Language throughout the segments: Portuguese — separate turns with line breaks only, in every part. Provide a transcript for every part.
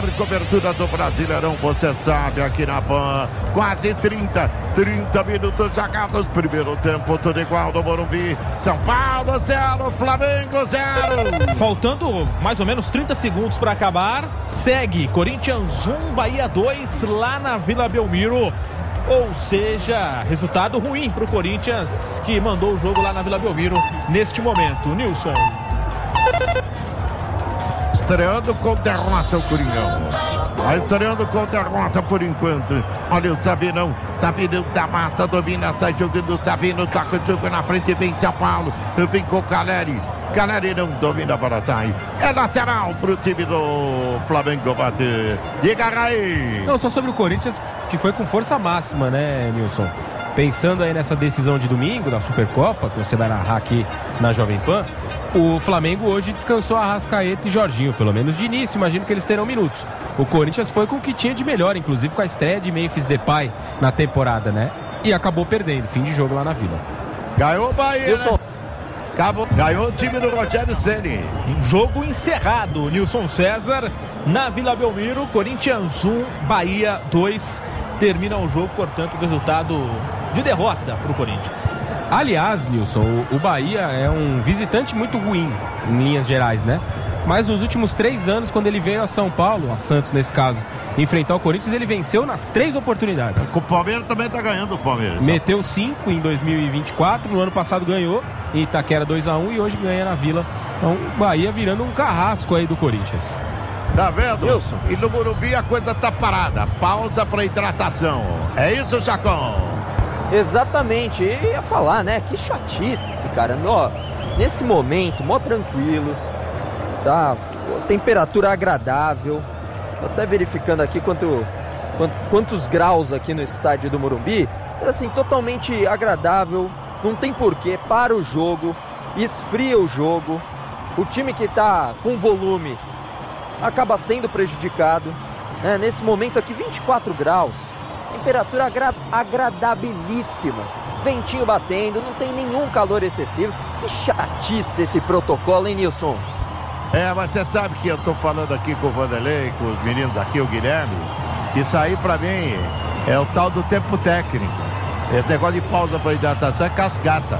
melhor cobertura do Brasileirão, você sabe, aqui na PAN. Quase 30 minutos jogados. Primeiro tempo, tudo igual no Morumbi. São Paulo 0, Flamengo 0.
Faltando mais ou menos 30 segundos para acabar. Segue Corinthians 1, Bahia 2 lá na Vila Belmiro. Ou seja, resultado ruim para o Corinthians, que mandou o jogo lá na Vila Belmiro neste momento. Nilson.
Estreando com derrota o Coringão. Estreando com derrota por enquanto. Olha o Sabinão da massa, domina, sai jogando o Sabino, toca o jogo na frente, vem São Paulo, vem com o Caleri não domina para sair. É lateral pro time do Flamengo bater. Diga aí.
Não, só sobre o Corinthians, que foi com força máxima, né, Nilson? Pensando aí nessa decisão de domingo da Supercopa, que você vai narrar aqui na Jovem Pan, o Flamengo hoje descansou Arrascaeta e Jorginho, pelo menos de início, imagino que eles terão minutos. O Corinthians foi com o que tinha de melhor, inclusive com a estreia de Memphis Depay na temporada, né? E acabou perdendo, fim de jogo lá na Vila.
Ganhou o Bahia, né? Ganhou o time do Rogério Ceni.
Jogo encerrado, Nilson César, na Vila Belmiro, Corinthians 1, Bahia 2. Termina o jogo, portanto, o resultado de derrota para o Corinthians.
Aliás, Nilson, o Bahia é um visitante muito ruim, em linhas gerais, né? Mas nos últimos 3 anos, quando ele veio a São Paulo, a Santos nesse caso, enfrentar o Corinthians, ele venceu nas 3 oportunidades.
O Palmeiras também tá ganhando, o Palmeiras.
Meteu 5 em 2024, no ano passado ganhou em Itaquera 2-1 e hoje ganha na Vila. Então o Bahia virando um carrasco aí do Corinthians.
Tá vendo?
Wilson.
E no Morumbi a coisa tá parada. Pausa para hidratação. É isso, Chacon?
Exatamente. Eu ia falar, né? Que chatice, cara. Nesse momento, mó tranquilo. Tá? Temperatura agradável. Tô até verificando aqui quantos graus aqui no estádio do Morumbi. Assim, totalmente agradável. Não tem porquê. Para o jogo. Esfria o jogo. O time que tá com volume acaba sendo prejudicado, né? Nesse momento aqui 24 graus, temperatura agradabilíssima, ventinho batendo, não tem nenhum calor excessivo. Que chatice esse protocolo, hein, Nilson?
Mas você sabe que eu tô falando aqui com o Vanderlei, com os meninos aqui, o Guilherme, isso aí pra mim é o tal do tempo técnico. Esse negócio de pausa para hidratação é cascata,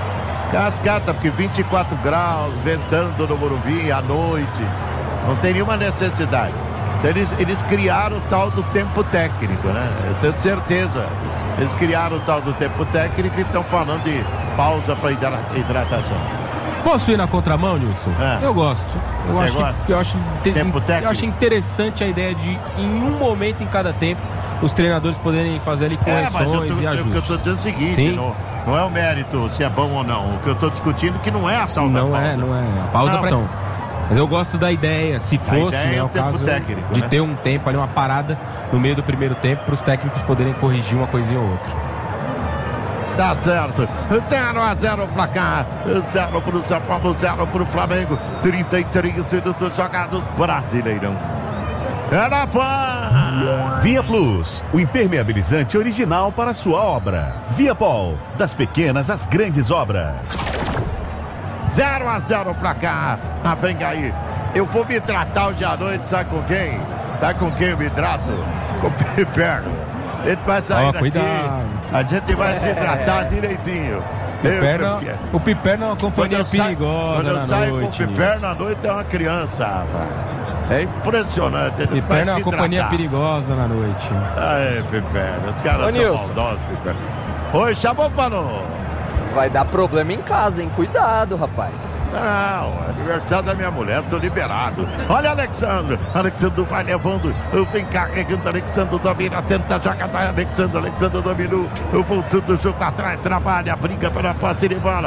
porque 24 graus, ventando no Morumbi à noite. Não tem nenhuma necessidade. Eles criaram o tal do tempo técnico, né? Eu tenho certeza. Eles criaram o tal do tempo técnico e estão falando de pausa para hidratação.
Posso ir na contramão, Nilson? Eu gosto. Eu acho interessante a ideia de, em um momento em cada tempo, os treinadores poderem fazer ali correções e ajustes.
O que eu estou dizendo é o seguinte, não é o mérito se é bom ou não. O que eu estou discutindo é que não é a tal da pausa.
Não é. A pausa para então. Mas eu gosto da ideia, se fosse, né, o caso técnico, de ter um tempo ali, uma parada no meio do primeiro tempo, para os técnicos poderem corrigir uma coisinha ou outra.
Tá certo, 0-0 o placar, 0 para o São Paulo, 0 para o Flamengo, 33 minutos jogados, Brasileirão. Era pá!
Via Plus, o impermeabilizante original para sua obra. Via Pol, das pequenas às grandes obras.
0-0 pra cá. Vem aí. Eu vou me tratar hoje à noite, sabe com quem? Sabe com quem eu me trato? Com o Piperno. Ele vai sair daqui. Cuidado. A gente vai se tratar direitinho.
O Piperno é uma companhia perigosa.
Quando eu saio com o Piperno à noite é uma criança, rapaz. É impressionante.
Ele Piperno é uma companhia perigosa na noite.
Piperno. Os caras são maldosos, Piperno. Oi, chamou para nós.
Vai dar problema em casa, hein? Cuidado, rapaz.
Não, aniversário da minha mulher, tô liberado. Olha Alexandre vai levando, vem carregando, Alexandre domina, tenta jogar, Alexandre dominou, voltando o jogo atrás, trabalha, briga pela posse de bola.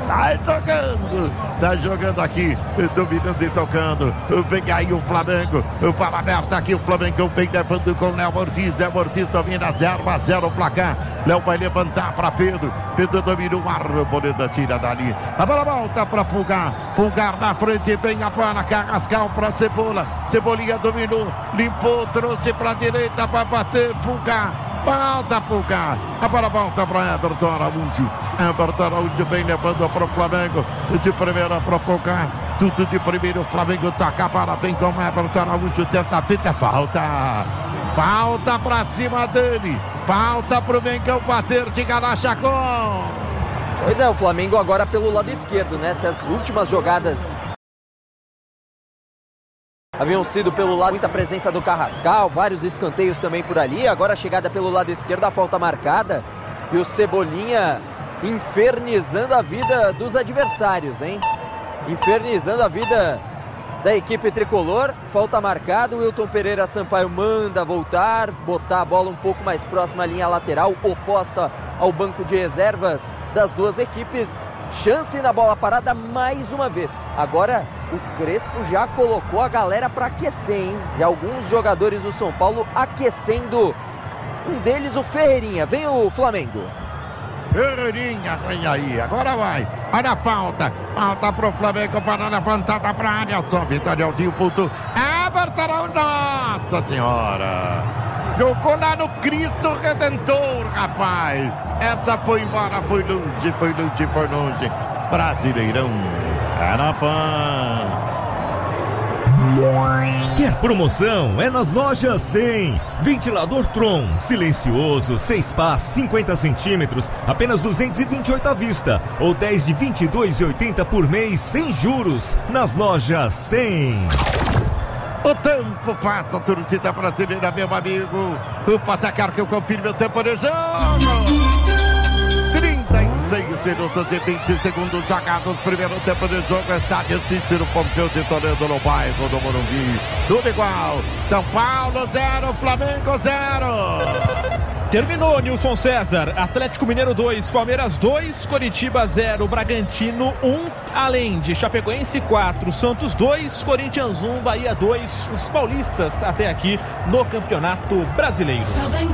Sai jogando aqui, dominando e tocando. Vem aí o Flamengo, o bola aberta aqui, o Flamengo vem levando com o Léo Ortiz domina 0-0 o placar. Léo vai levantar para Pedro dominou, Arboleda tira dali. A bola volta para Pulgar na frente, vem a bola, Carrascal para Cebolinha dominou, limpou, trouxe para a direita para bater, volta Pulgar, a bola volta para Everton Araújo vem levando para o Flamengo, de primeira para Pulgar, tudo de primeiro. O Flamengo toca para bem com o Everton Araújo. Tenta a fita, falta. Falta pra cima dele. Falta pro Mengão bater de Chacon.
Pois é, o Flamengo agora pelo lado esquerdo, né? Essas últimas jogadas haviam sido pelo lado, muita presença do Carrascal, vários escanteios também por ali. Agora a chegada pelo lado esquerdo, a falta marcada. E o Cebolinha infernizando a vida dos adversários, hein? Infernizando a vida da equipe tricolor. Falta marcada, o Wilton Pereira Sampaio manda voltar, botar a bola um pouco mais próxima à linha lateral, oposta ao banco de reservas das duas equipes. Chance na bola parada mais uma vez. Agora o Crespo já colocou a galera para aquecer, hein? E alguns jogadores do São Paulo aquecendo. Um deles, o Ferreirinha. Vem o Flamengo.
Ferreirinha, vem aí, agora vai. Olha a falta. Falta pro Flamengo para levantada pra área. Só Vitória Aldinho, ponto. Everton, nossa senhora. Jogou lá no Cristo Redentor, rapaz. Essa foi embora, foi longe, foi longe, foi longe. Brasileirão, Carapan.
Quer promoção? É nas lojas 100. Ventilador Tron, silencioso, 6 pás, 50 centímetros, apenas 228 à vista. Ou 10 de 22,80 por mês, sem juros. Nas lojas 100.
O tempo passa, torcida brasileira, meu amigo. O Passacar que eu confirme o tempo de jogo. 36 minutos e 20 segundos jogados. Primeiro tempo de jogo. Estádio Cícero Pompeu de Toledo, no bairro do Morumbi. Tudo igual. São Paulo 0, Flamengo 0.
Terminou, Nilson César. Atlético Mineiro 2, Palmeiras 2, Coritiba 0, Bragantino 1, além de Chapecoense 4, Santos 2, Corinthians 1, Bahia 2, os paulistas até aqui no Campeonato Brasileiro.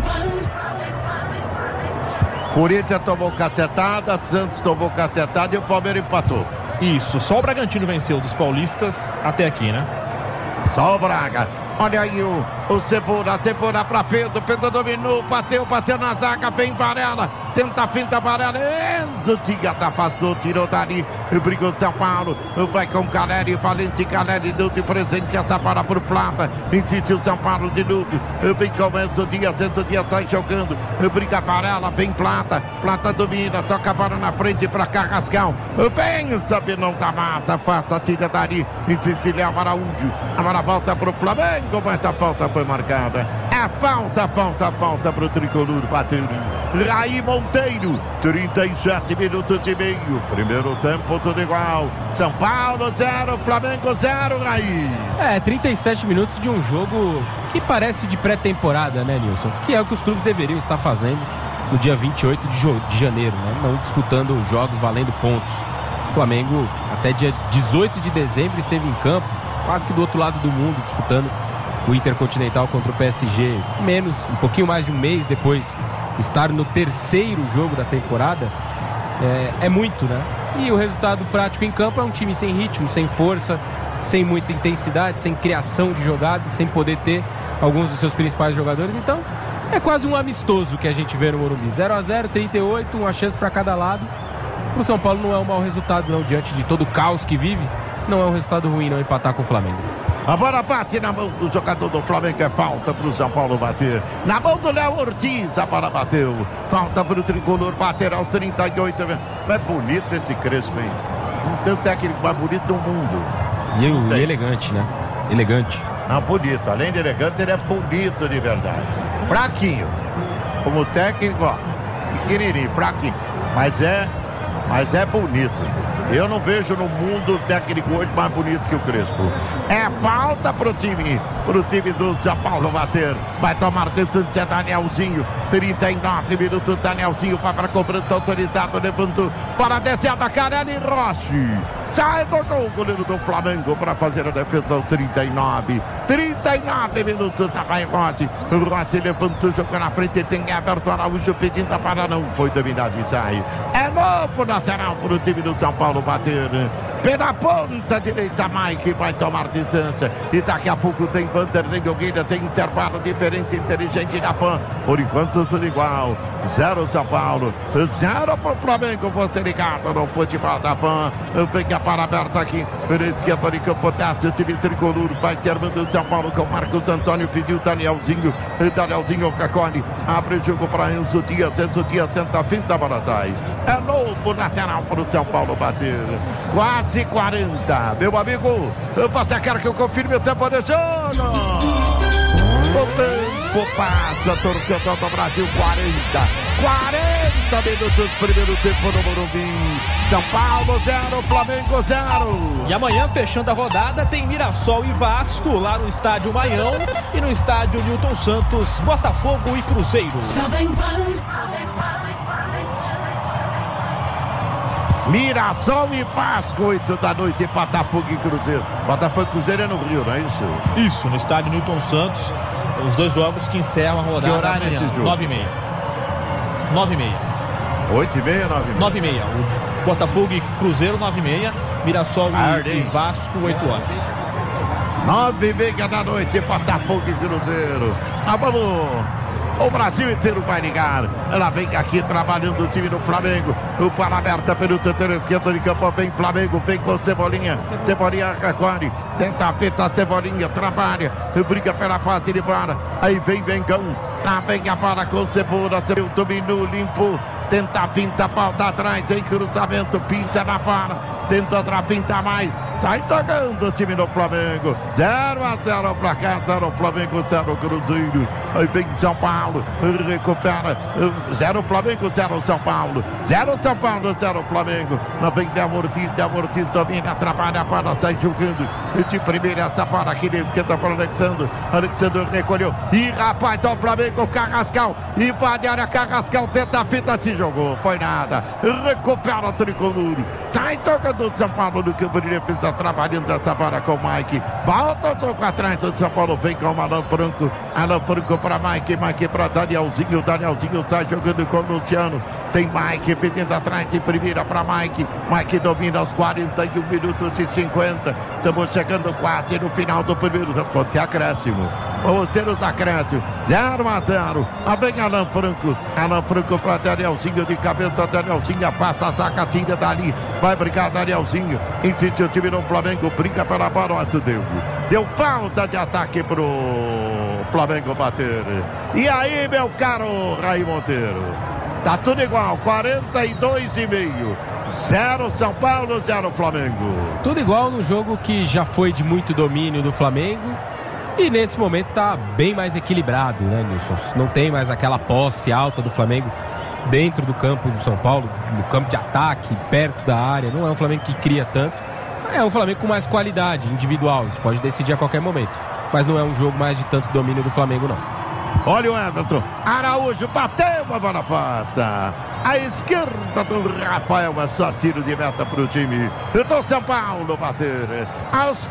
Corinthians tomou cacetada, Santos tomou cacetada e o Palmeiras empatou.
Isso, só o Bragantino venceu dos paulistas até aqui, né?
Só o Braga. Olha aí o Cebola pra Pedro. Pedro dominou, bateu na zaga, vem Varela. Tenta a finta, Varela. Enzo Dias afastou, tirou dali. Brigou São Paulo. Vai com Caleri, Valente Caleri. Deu de presente essa bola pro Plata. Insistiu São Paulo de novo. Vem com Enzo Dias sai jogando. Briga Varela, vem Plata. Plata domina, toca a bola na frente pra Carrascal. Vem, sabe, não tá massa. Afasta, tira dali. Insiste Léo Araújo. Agora volta pro Flamengo. Mas a falta foi marcada. É falta pro tricolor bater. Raí Monteiro, 37 minutos e meio. Primeiro tempo, tudo igual. São Paulo 0, Flamengo 0, Raí.
37 minutos de um jogo que parece de pré-temporada, né, Nilson? Que é o que os clubes deveriam estar fazendo no dia 28 de janeiro, né? Não disputando jogos valendo pontos. O Flamengo, até dia 18 de dezembro, esteve em campo, quase que do outro lado do mundo, disputando o Intercontinental contra o PSG, um pouquinho mais de um mês depois estar no terceiro jogo da temporada, é muito, né? E o resultado prático em campo é um time sem ritmo, sem força, sem muita intensidade, sem criação de jogadas, sem poder ter alguns dos seus principais jogadores. Então, é quase um amistoso que a gente vê no Morumbi. 0-0, 38, uma chance para cada lado. Pro São Paulo não é um mau resultado, não, diante de todo o caos que vive. Não é um resultado ruim não empatar com o Flamengo.
A bola bate na mão do jogador do Flamengo, é falta pro São Paulo bater. Na mão do Léo Ortiz, a bola bateu. Falta pro tricolor bater aos 38. É bonito esse Crespo, hein? Não tem o técnico mais bonito do mundo.
E elegante, né? Elegante.
Ah, bonito. Além de elegante, ele é bonito de verdade. Fraquinho. Como técnico, ó. Pequenininho, fraquinho. Mas é bonito. Eu não vejo no mundo o técnico hoje mais bonito que o Crespo. É falta pro time do São Paulo bater. Vai tomar distância Danielzinho. 39 minutos, Danielzinho vai para a cobrança autorizada, levantou. Para a descida, Carelli Rossi. Sai do gol, o goleiro do Flamengo para fazer a defesa aos 39. 39 minutos, vai Rossi. Rossi levantou, jogou na frente, tem Everton Araújo pedindo a para, não foi dominado e sai. É novo lateral para o time do São Paulo bater. Pela ponta direita, Mike vai tomar distância. E daqui a pouco tem Vanderlei Nogueira. Tem intervalo diferente, inteligente da PAN. Por enquanto tudo igual. 0 São Paulo, 0 para o Flamengo. Você ligado no futebol da PAN. Vem a para aberta aqui. Pela esquerda de campo, teste o time tricolor. Vai terminando o São Paulo com Marcos Antônio. Pediu Danielzinho. Danielzinho recolhe. Abre o jogo para Enzo Dias. Enzo Dias tenta a finta, a bola sai. É novo lateral para o São Paulo bater. Quase 40. Meu amigo, você quer que eu confirme o tempo de jogo? O tempo passa, torcedor do Brasil, 40 minutos, primeiro tempo no Morumbi. São Paulo 0, Flamengo 0.
E amanhã, fechando a rodada, tem Mirassol e Vasco lá no estádio Maião. E no estádio Newton Santos, Botafogo e Cruzeiro.
Mirassol e Vasco, 8 da noite, Botafogo e Cruzeiro. Botafogo e Cruzeiro é no Rio, não é isso?
Isso, no estádio Newton Santos. Os dois jogos que encerram a rodada.
Que horário é esse jogo?
9h30. 9h30.
8h30, 9h30.
9h30. O Botafogo e Cruzeiro, 9h30. Mirassol e Vasco, 8 horas.
9h30 da noite, Botafogo e Cruzeiro. Vamos. O Brasil inteiro vai ligar. Ela vem aqui trabalhando o time do Flamengo. O para aberta pelo setor esquerdo de campo. Vem Flamengo, vem com Cebolinha. Cebolinha recolhe. Tenta a fita, Cebolinha trabalha. Briga pela fase de bola. Aí vem Vengão. Lá vem a bola com Cebola. Dominou, limpo. Tenta a finta, falta atrás. Tem cruzamento, pisa na bola. Tenta outra finta mais. Sai tocando o time do Flamengo. 0-0 pra cá. 0 Flamengo, 0 Cruzeiro. Aí vem São Paulo. Recupera. 0 Flamengo, 0 São Paulo. 0 São Paulo, 0 Flamengo. Lá vem Del Ortiz domina, atrapalha a bola, sai jogando. De primeira essa bola aqui na esquerda para o Alexandre. Alexandre recolheu. E rapaz, ó o Flamengo, Carrascal. Invade a área, Carrascal tenta a fita, se jogou. Foi nada. Recupera o tricolor. Sai tocando o São Paulo no campo de defesa, trabalhando essa bola com o Mike. Volta o jogo atrás, o São Paulo vem com o Alan Franco. Alan Franco para Mike, Mike para Danielzinho. Danielzinho sai jogando com o Luciano. Tem Mike pedindo atrás de primeira para Mike. Mike domina aos 41 minutos e 50. Estamos chegando quase no final do primeiro tempo. Tem acréscimo. Vamos ter os acréscimos. 0-0. Lá vem Alan Franco. Alan Franco para Danielzinho de cabeça. Danielzinho passa a zaga, tira dali. Vai brigar Danielzinho. Insiste o time do Flamengo. Brinca pela bola. Deu falta de ataque pro Flamengo bater. E aí, meu caro Raí Monteiro? Tá tudo igual. 42,5. 0 São Paulo, 0 Flamengo.
Tudo igual no jogo que já foi de muito domínio do Flamengo. E nesse momento tá bem mais equilibrado, né, Nilson? Não tem mais aquela posse alta do Flamengo dentro do campo do São Paulo, no campo de ataque, perto da área. Não é um Flamengo que cria tanto. É um Flamengo com mais qualidade individual. Isso pode decidir a qualquer momento. Mas não é um jogo mais de tanto domínio do Flamengo, não.
Olha o Everton. Araújo bateu, a bola passa. A esquerda do Rafael, é só tiro de meta para o time do São Paulo bater. Aos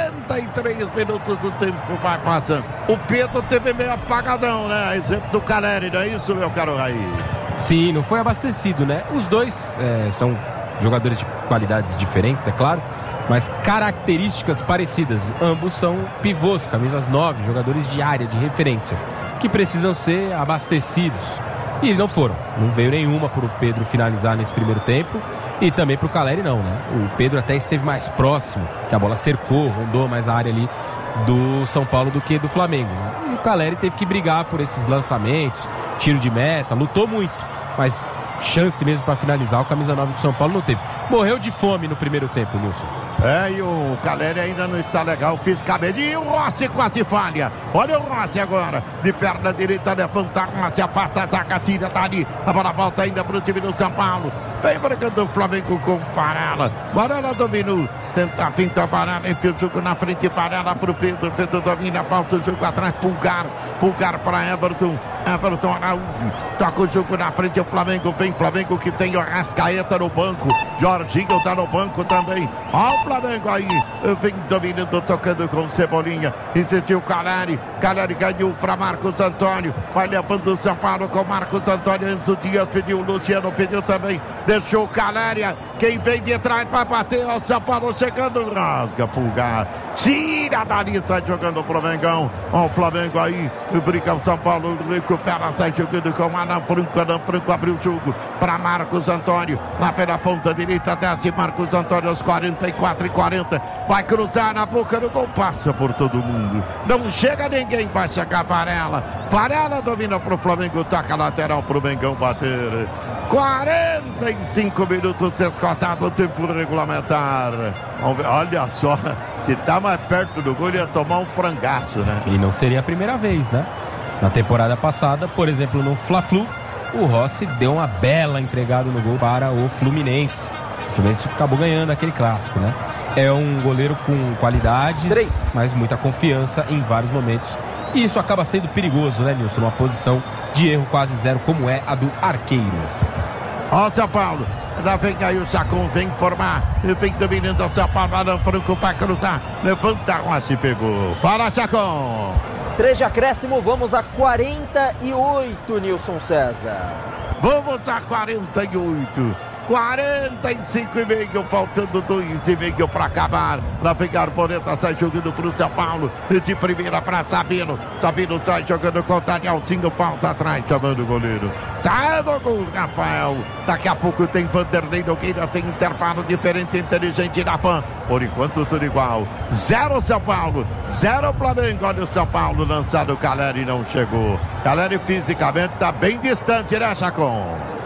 43 minutos do tempo vai passando. O Pedro teve meio apagadão, né? Exemplo do Caleri, não é isso, meu caro Raí?
Sim, não foi abastecido, né? Os dois são jogadores de qualidades diferentes, é claro, mas características parecidas. Ambos são pivôs, camisas 9, jogadores de área, de referência, que precisam ser abastecidos. E não foram. Não veio nenhuma para o Pedro finalizar nesse primeiro tempo. E também para o Caleri não, né? O Pedro até esteve mais próximo, que a bola cercou, rondou mais a área ali do São Paulo do que do Flamengo. E o Caleri teve que brigar por esses lançamentos, tiro de meta, lutou muito, mas chance mesmo para finalizar, o camisa 9 do São Paulo não teve. Morreu de fome no primeiro tempo, Nilson.
E o Caleri ainda não está legal, fisicamente. E o Rossi quase falha. Olha o Rossi agora, de perna direita, levanta, Rossi afasta a zaga, tira dali. A bola volta ainda para o time do São Paulo. Vem brigando o Flamengo com Varela. Varela dominou. tenta a finta, Varela, enfia o jogo na frente, Varela pro Pedro, Pedro domina, falta o jogo atrás, Pulgar para Everton Araújo, toca o jogo na frente, o Flamengo vem, Flamengo que tem o Arrascaeta no banco, Jorginho tá no banco também, ó o Flamengo aí, vem dominando, tocando com Cebolinha, insistiu Caleri ganhou para Marcos Antônio, vai levando o São Paulo com Marcos Antônio, Enzo Dias pediu, Luciano pediu também, deixou o Caleri, quem vem de trás para bater, ó o São Paulo chegando, rasga, Pulgar, tira dali, sai jogando pro Mengão, ó o Flamengo aí, brinca o São Paulo, recupera, sai jogando com Adam Franco abriu o jogo para Marcos Antônio, lá pela ponta direita, desce Marcos Antônio aos 44:40, vai cruzar na boca do gol, passa por todo mundo, não chega ninguém, vai chegar Varela domina pro Flamengo, toca lateral pro Mengão bater, 45 minutos descontado o tempo regulamentar. Olha só, se tá mais perto do gol ia tomar um frangaço, né?
E não seria a primeira vez, né? Na temporada passada, por exemplo, no Fla-Flu, o Rossi deu uma bela entregada no gol para o Fluminense. O Fluminense acabou ganhando aquele clássico, né? É um goleiro com qualidades, mas muita confiança em vários momentos. E isso acaba sendo perigoso, né, Nilson? Uma posição de erro quase zero, como é a do arqueiro.
Ó, São Paulo. Lá vem aí o Chacon, vem formar, vem dominando o São Paulo, Adam Franco para cruzar, levanta, Rossi pegou. Fala, Chacon.
3 de acréscimo, vamos a 48, Nilson César.
Vamos a 48. 45,5, faltando 2,5 para acabar. Lá vem a Arboleda, sai jogando pro São Paulo. De primeira para Sabino. Sabino sai jogando com o Danielzinho, falta atrás, chamando o goleiro. Sai do gol, Rafael. Daqui a pouco tem Vanderlei Nogueira, tem intervalo diferente, inteligente na Pan. Por enquanto, tudo igual. 0 São Paulo, 0 Flamengo. Olha o São Paulo lançado, o Caleri não chegou. Caleri fisicamente está bem distante, né, Chacon?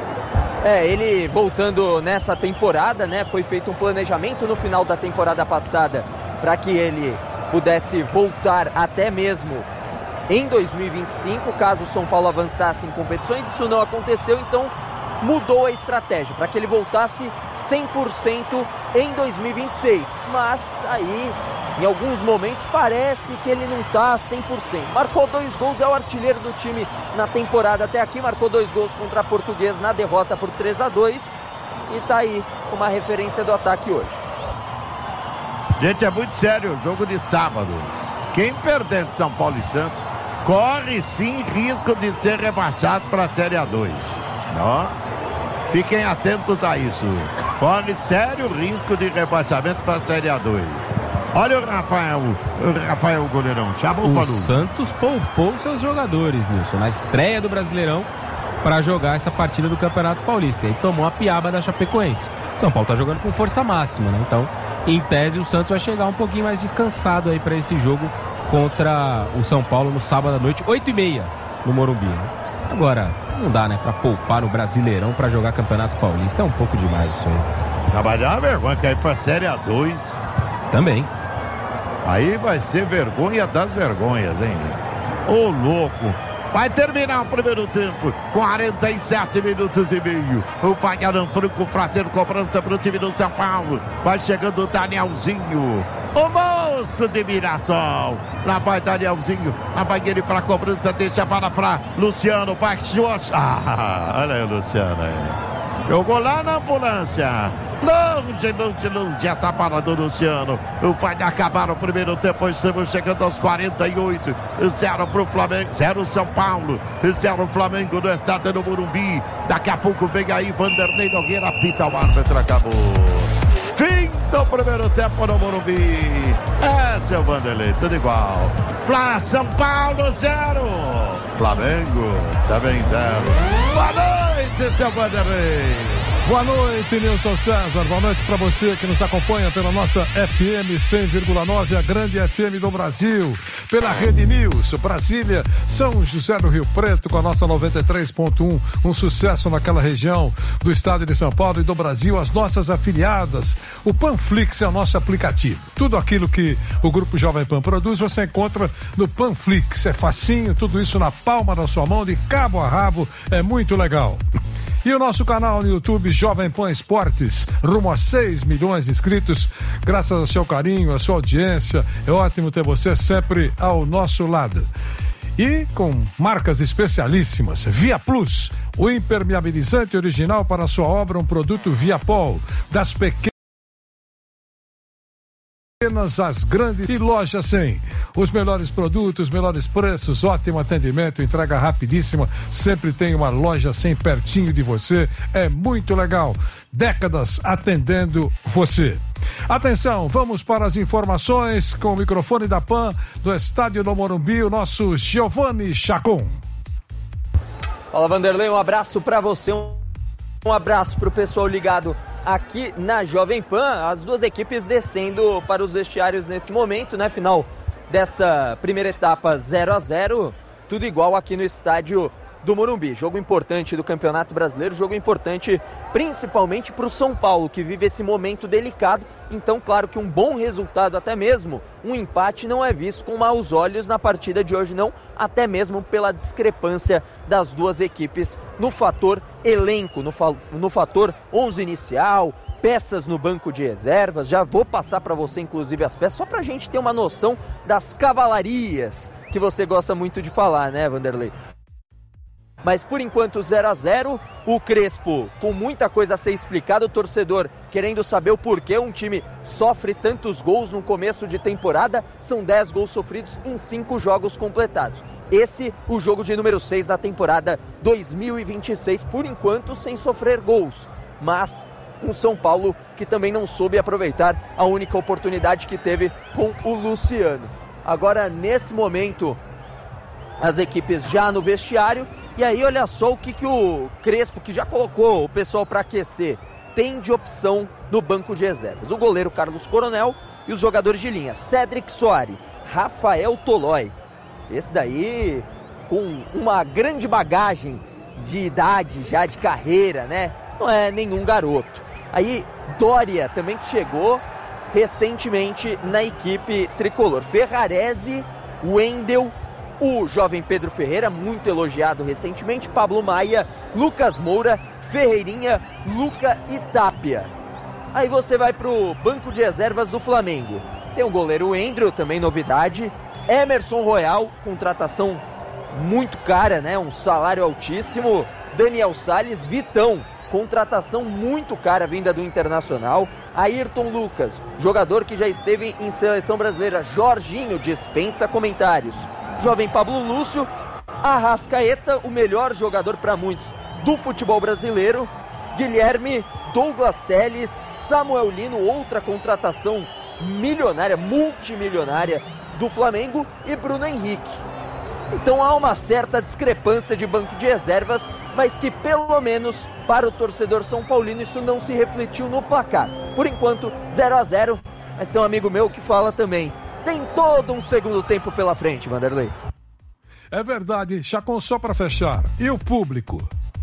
Ele voltando nessa temporada, né? Foi feito um planejamento no final da temporada passada para que ele pudesse voltar até mesmo em 2025, caso o São Paulo avançasse em competições. Isso não aconteceu, então mudou a estratégia para que ele voltasse 100% em 2026. Mas aí, em alguns momentos, parece que ele não está 100%. Marcou 2 gols, é o artilheiro do time na temporada até aqui. Marcou 2 gols contra a Portuguesa na derrota por 3-2. E está aí uma referência do ataque hoje.
Gente, é muito sério o jogo de sábado. Quem perder de São Paulo e Santos corre sim risco de ser rebaixado para a Série A2. Ó, fiquem atentos a isso. Corre sério risco de rebaixamento para a Série A2. Olha o Rafael goleirão, chamou o
Santos poupou seus jogadores, Nilson, na estreia do Brasileirão para jogar essa partida do Campeonato Paulista. E aí tomou a piaba da Chapecoense. São Paulo tá jogando com força máxima, né? Então, em tese, o Santos vai chegar um pouquinho mais descansado aí para esse jogo contra o São Paulo no sábado à noite, 8h30 no Morumbi, né? Agora, não dá, né, para poupar no Brasileirão para jogar Campeonato Paulista. É um pouco demais isso aí.
Trabalhar a vergonha, cair para a Série A2.
Também.
Aí vai ser vergonha das vergonhas, hein? Ô, louco. Vai terminar o primeiro tempo. 47 minutos e meio. O Adam Franco fazendo cobrança para o time do São Paulo. Vai chegando o Danielzinho. O moço de Mirassol. Lá vai Danielzinho. Lá vai ele para a cobrança. Deixa a bola para Luciano. Baixou. Olha aí o Luciano aí. Jogou lá na ambulância. Longe essa bola do Luciano. Vai acabar o primeiro tempo. Estamos chegando aos 48. 0 para o Flamengo, 0 São Paulo, 0 Flamengo no estádio do Morumbi. Daqui a pouco vem aí Vanderlei Nogueira, apita o árbitro, acabou. Fim do primeiro tempo no Morumbi. Seu Vanderlei, tudo igual. São Paulo 0, Flamengo também 0. Boa noite, seu Vanderlei.
Boa noite, Nilson César. Boa noite para você que nos acompanha pela nossa FM 100,9, a grande FM do Brasil. Pela Rede News, Brasília, São José do Rio Preto, com a nossa 93.1. Um sucesso naquela região do estado de São Paulo e do Brasil. As nossas afiliadas. O Panflix é o nosso aplicativo. Tudo aquilo que o Grupo Jovem Pan produz, você encontra no Panflix. É facinho, tudo isso na palma da sua mão, de cabo a rabo. É muito legal. E o nosso canal no YouTube Jovem Pan Esportes, rumo a 6 milhões de inscritos, graças ao seu carinho, à sua audiência. É ótimo ter você sempre ao nosso lado. E com marcas especialíssimas, Via Plus, o impermeabilizante original para a sua obra, um produto Viapol, das pequenas as grandes e Loja 100. Os melhores produtos, melhores preços, ótimo atendimento, entrega rapidíssima. Sempre tem uma Loja 100 pertinho de você. É muito legal. Décadas atendendo você. Atenção, vamos para as informações com o microfone da PAN do Estádio do Morumbi, o nosso Giovanni Chacon.
Fala, Vanderlei, um abraço para você, um abraço para o pessoal ligado aqui na Jovem Pan. As duas equipes descendo para os vestiários nesse momento, né? Final dessa primeira etapa 0-0, tudo igual aqui no estádio do Morumbi. Jogo importante do Campeonato Brasileiro, jogo importante principalmente para o São Paulo, que vive esse momento delicado. Então, claro que um bom resultado, até mesmo um empate, não é visto com maus olhos na partida de hoje, não, até mesmo pela discrepância das duas equipes no fator elenco, no fator 11 inicial, peças no banco de reservas. Já vou passar para você, inclusive, as peças, só para a gente ter uma noção das cavalarias que você gosta muito de falar, né, Vanderlei? Mas por enquanto 0-0, o Crespo com muita coisa a ser explicada, o torcedor querendo saber o porquê um time sofre tantos gols no começo de temporada. São 10 gols sofridos em 5 jogos completados. Esse, o jogo de número 6 da temporada 2026, por enquanto sem sofrer gols. Mas um São Paulo que também não soube aproveitar a única oportunidade que teve com o Luciano. Agora, nesse momento, as equipes já no vestiário. E aí, olha só o que o Crespo, que já colocou o pessoal para aquecer, tem de opção no banco de reservas. O goleiro Carlos Coronel e os jogadores de linha, Cédric Soares, Rafael Tolói. Esse daí com uma grande bagagem de idade, já de carreira, né? Não é nenhum garoto. Aí, Dória também, que chegou recentemente na equipe tricolor. Ferrarese, Wendel, o jovem Pedro Ferreira, muito elogiado recentemente, Pablo Maia, Lucas Moura, Ferreirinha, Luca e Tapia. Aí você vai pro banco de reservas do Flamengo. Tem o goleiro Wendel, também novidade. Emerson Royal, contratação muito cara, né? Um salário altíssimo. Daniel Salles, Vitão, contratação muito cara, vinda do Internacional. Ayrton Lucas, jogador que já esteve em seleção brasileira. Jorginho, dispensa comentários. Jovem Pablo Lúcio, Arrascaeta, o melhor jogador para muitos do futebol brasileiro. Guilherme, Douglas Telles, Samuel Lino, outra contratação milionária, multimilionária do Flamengo, e Bruno Henrique. Então há uma certa discrepância de banco de reservas, mas que pelo menos para o torcedor são paulino isso não se refletiu no placar. Por enquanto, 0-0, mas tem um amigo meu que fala também: tem todo um segundo tempo pela frente, Vanderlei.
É verdade, Chacon, só para fechar. E o público?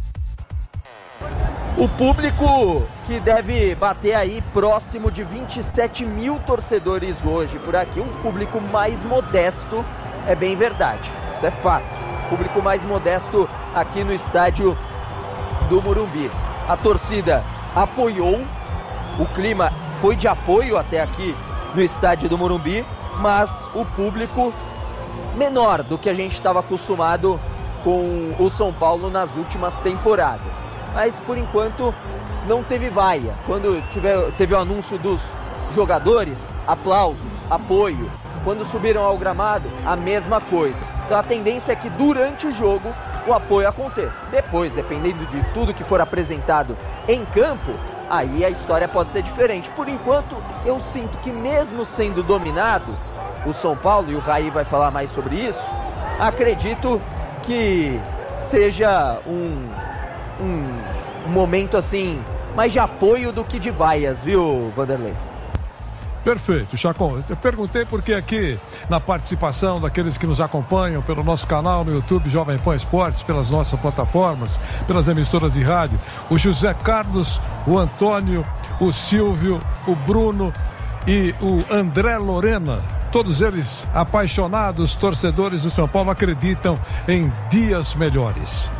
O público que deve bater aí próximo de 27 mil torcedores hoje por aqui. Um público mais modesto, é bem verdade. Isso é fato. Público mais modesto aqui no estádio do Morumbi. A torcida apoiou, o clima foi de apoio até aqui no estádio do Morumbi, mas o público menor do que a gente estava acostumado com o São Paulo nas últimas temporadas. Mas por enquanto não teve vaia. Quando teve o anúncio dos jogadores, aplausos, apoio. Quando subiram ao gramado, a mesma coisa. Então a tendência é que durante o jogo o apoio aconteça. Depois, dependendo de tudo que for apresentado em campo, aí a história pode ser diferente. Por enquanto, eu sinto que mesmo sendo dominado, o São Paulo, e o Raí vai falar mais sobre isso, acredito que seja um momento assim, mais de apoio do que de vaias, viu, Vanderlei?
Perfeito, Chacon. Eu perguntei porque aqui, na participação daqueles que nos acompanham pelo nosso canal no YouTube Jovem Pan Esportes, pelas nossas plataformas, pelas emissoras de rádio, o José Carlos, o Antônio, o Silvio, o Bruno e o André Lorena, todos eles apaixonados, torcedores do São Paulo, acreditam em dias melhores.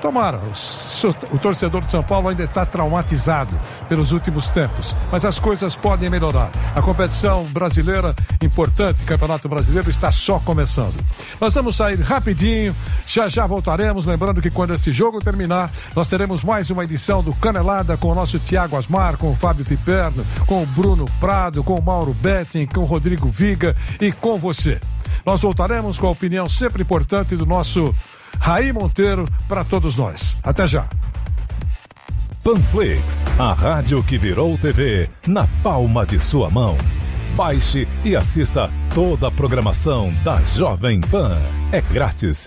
Tomara, o torcedor de São Paulo ainda está traumatizado pelos últimos tempos, mas as coisas podem melhorar. A competição brasileira, importante, Campeonato Brasileiro, está só começando. Nós vamos sair rapidinho, já voltaremos, lembrando que quando esse jogo terminar, nós teremos mais uma edição do Canelada com o nosso Thiago Asmar, com o Fábio Piperno, com o Bruno Prado, com o Mauro Betting, com o Rodrigo Viga e com você. Nós voltaremos com a opinião sempre importante do nosso Raí Monteiro para todos nós. Até já.
Panflix, a rádio que virou TV na palma de sua mão. Baixe e assista toda a programação da Jovem Pan. É grátis.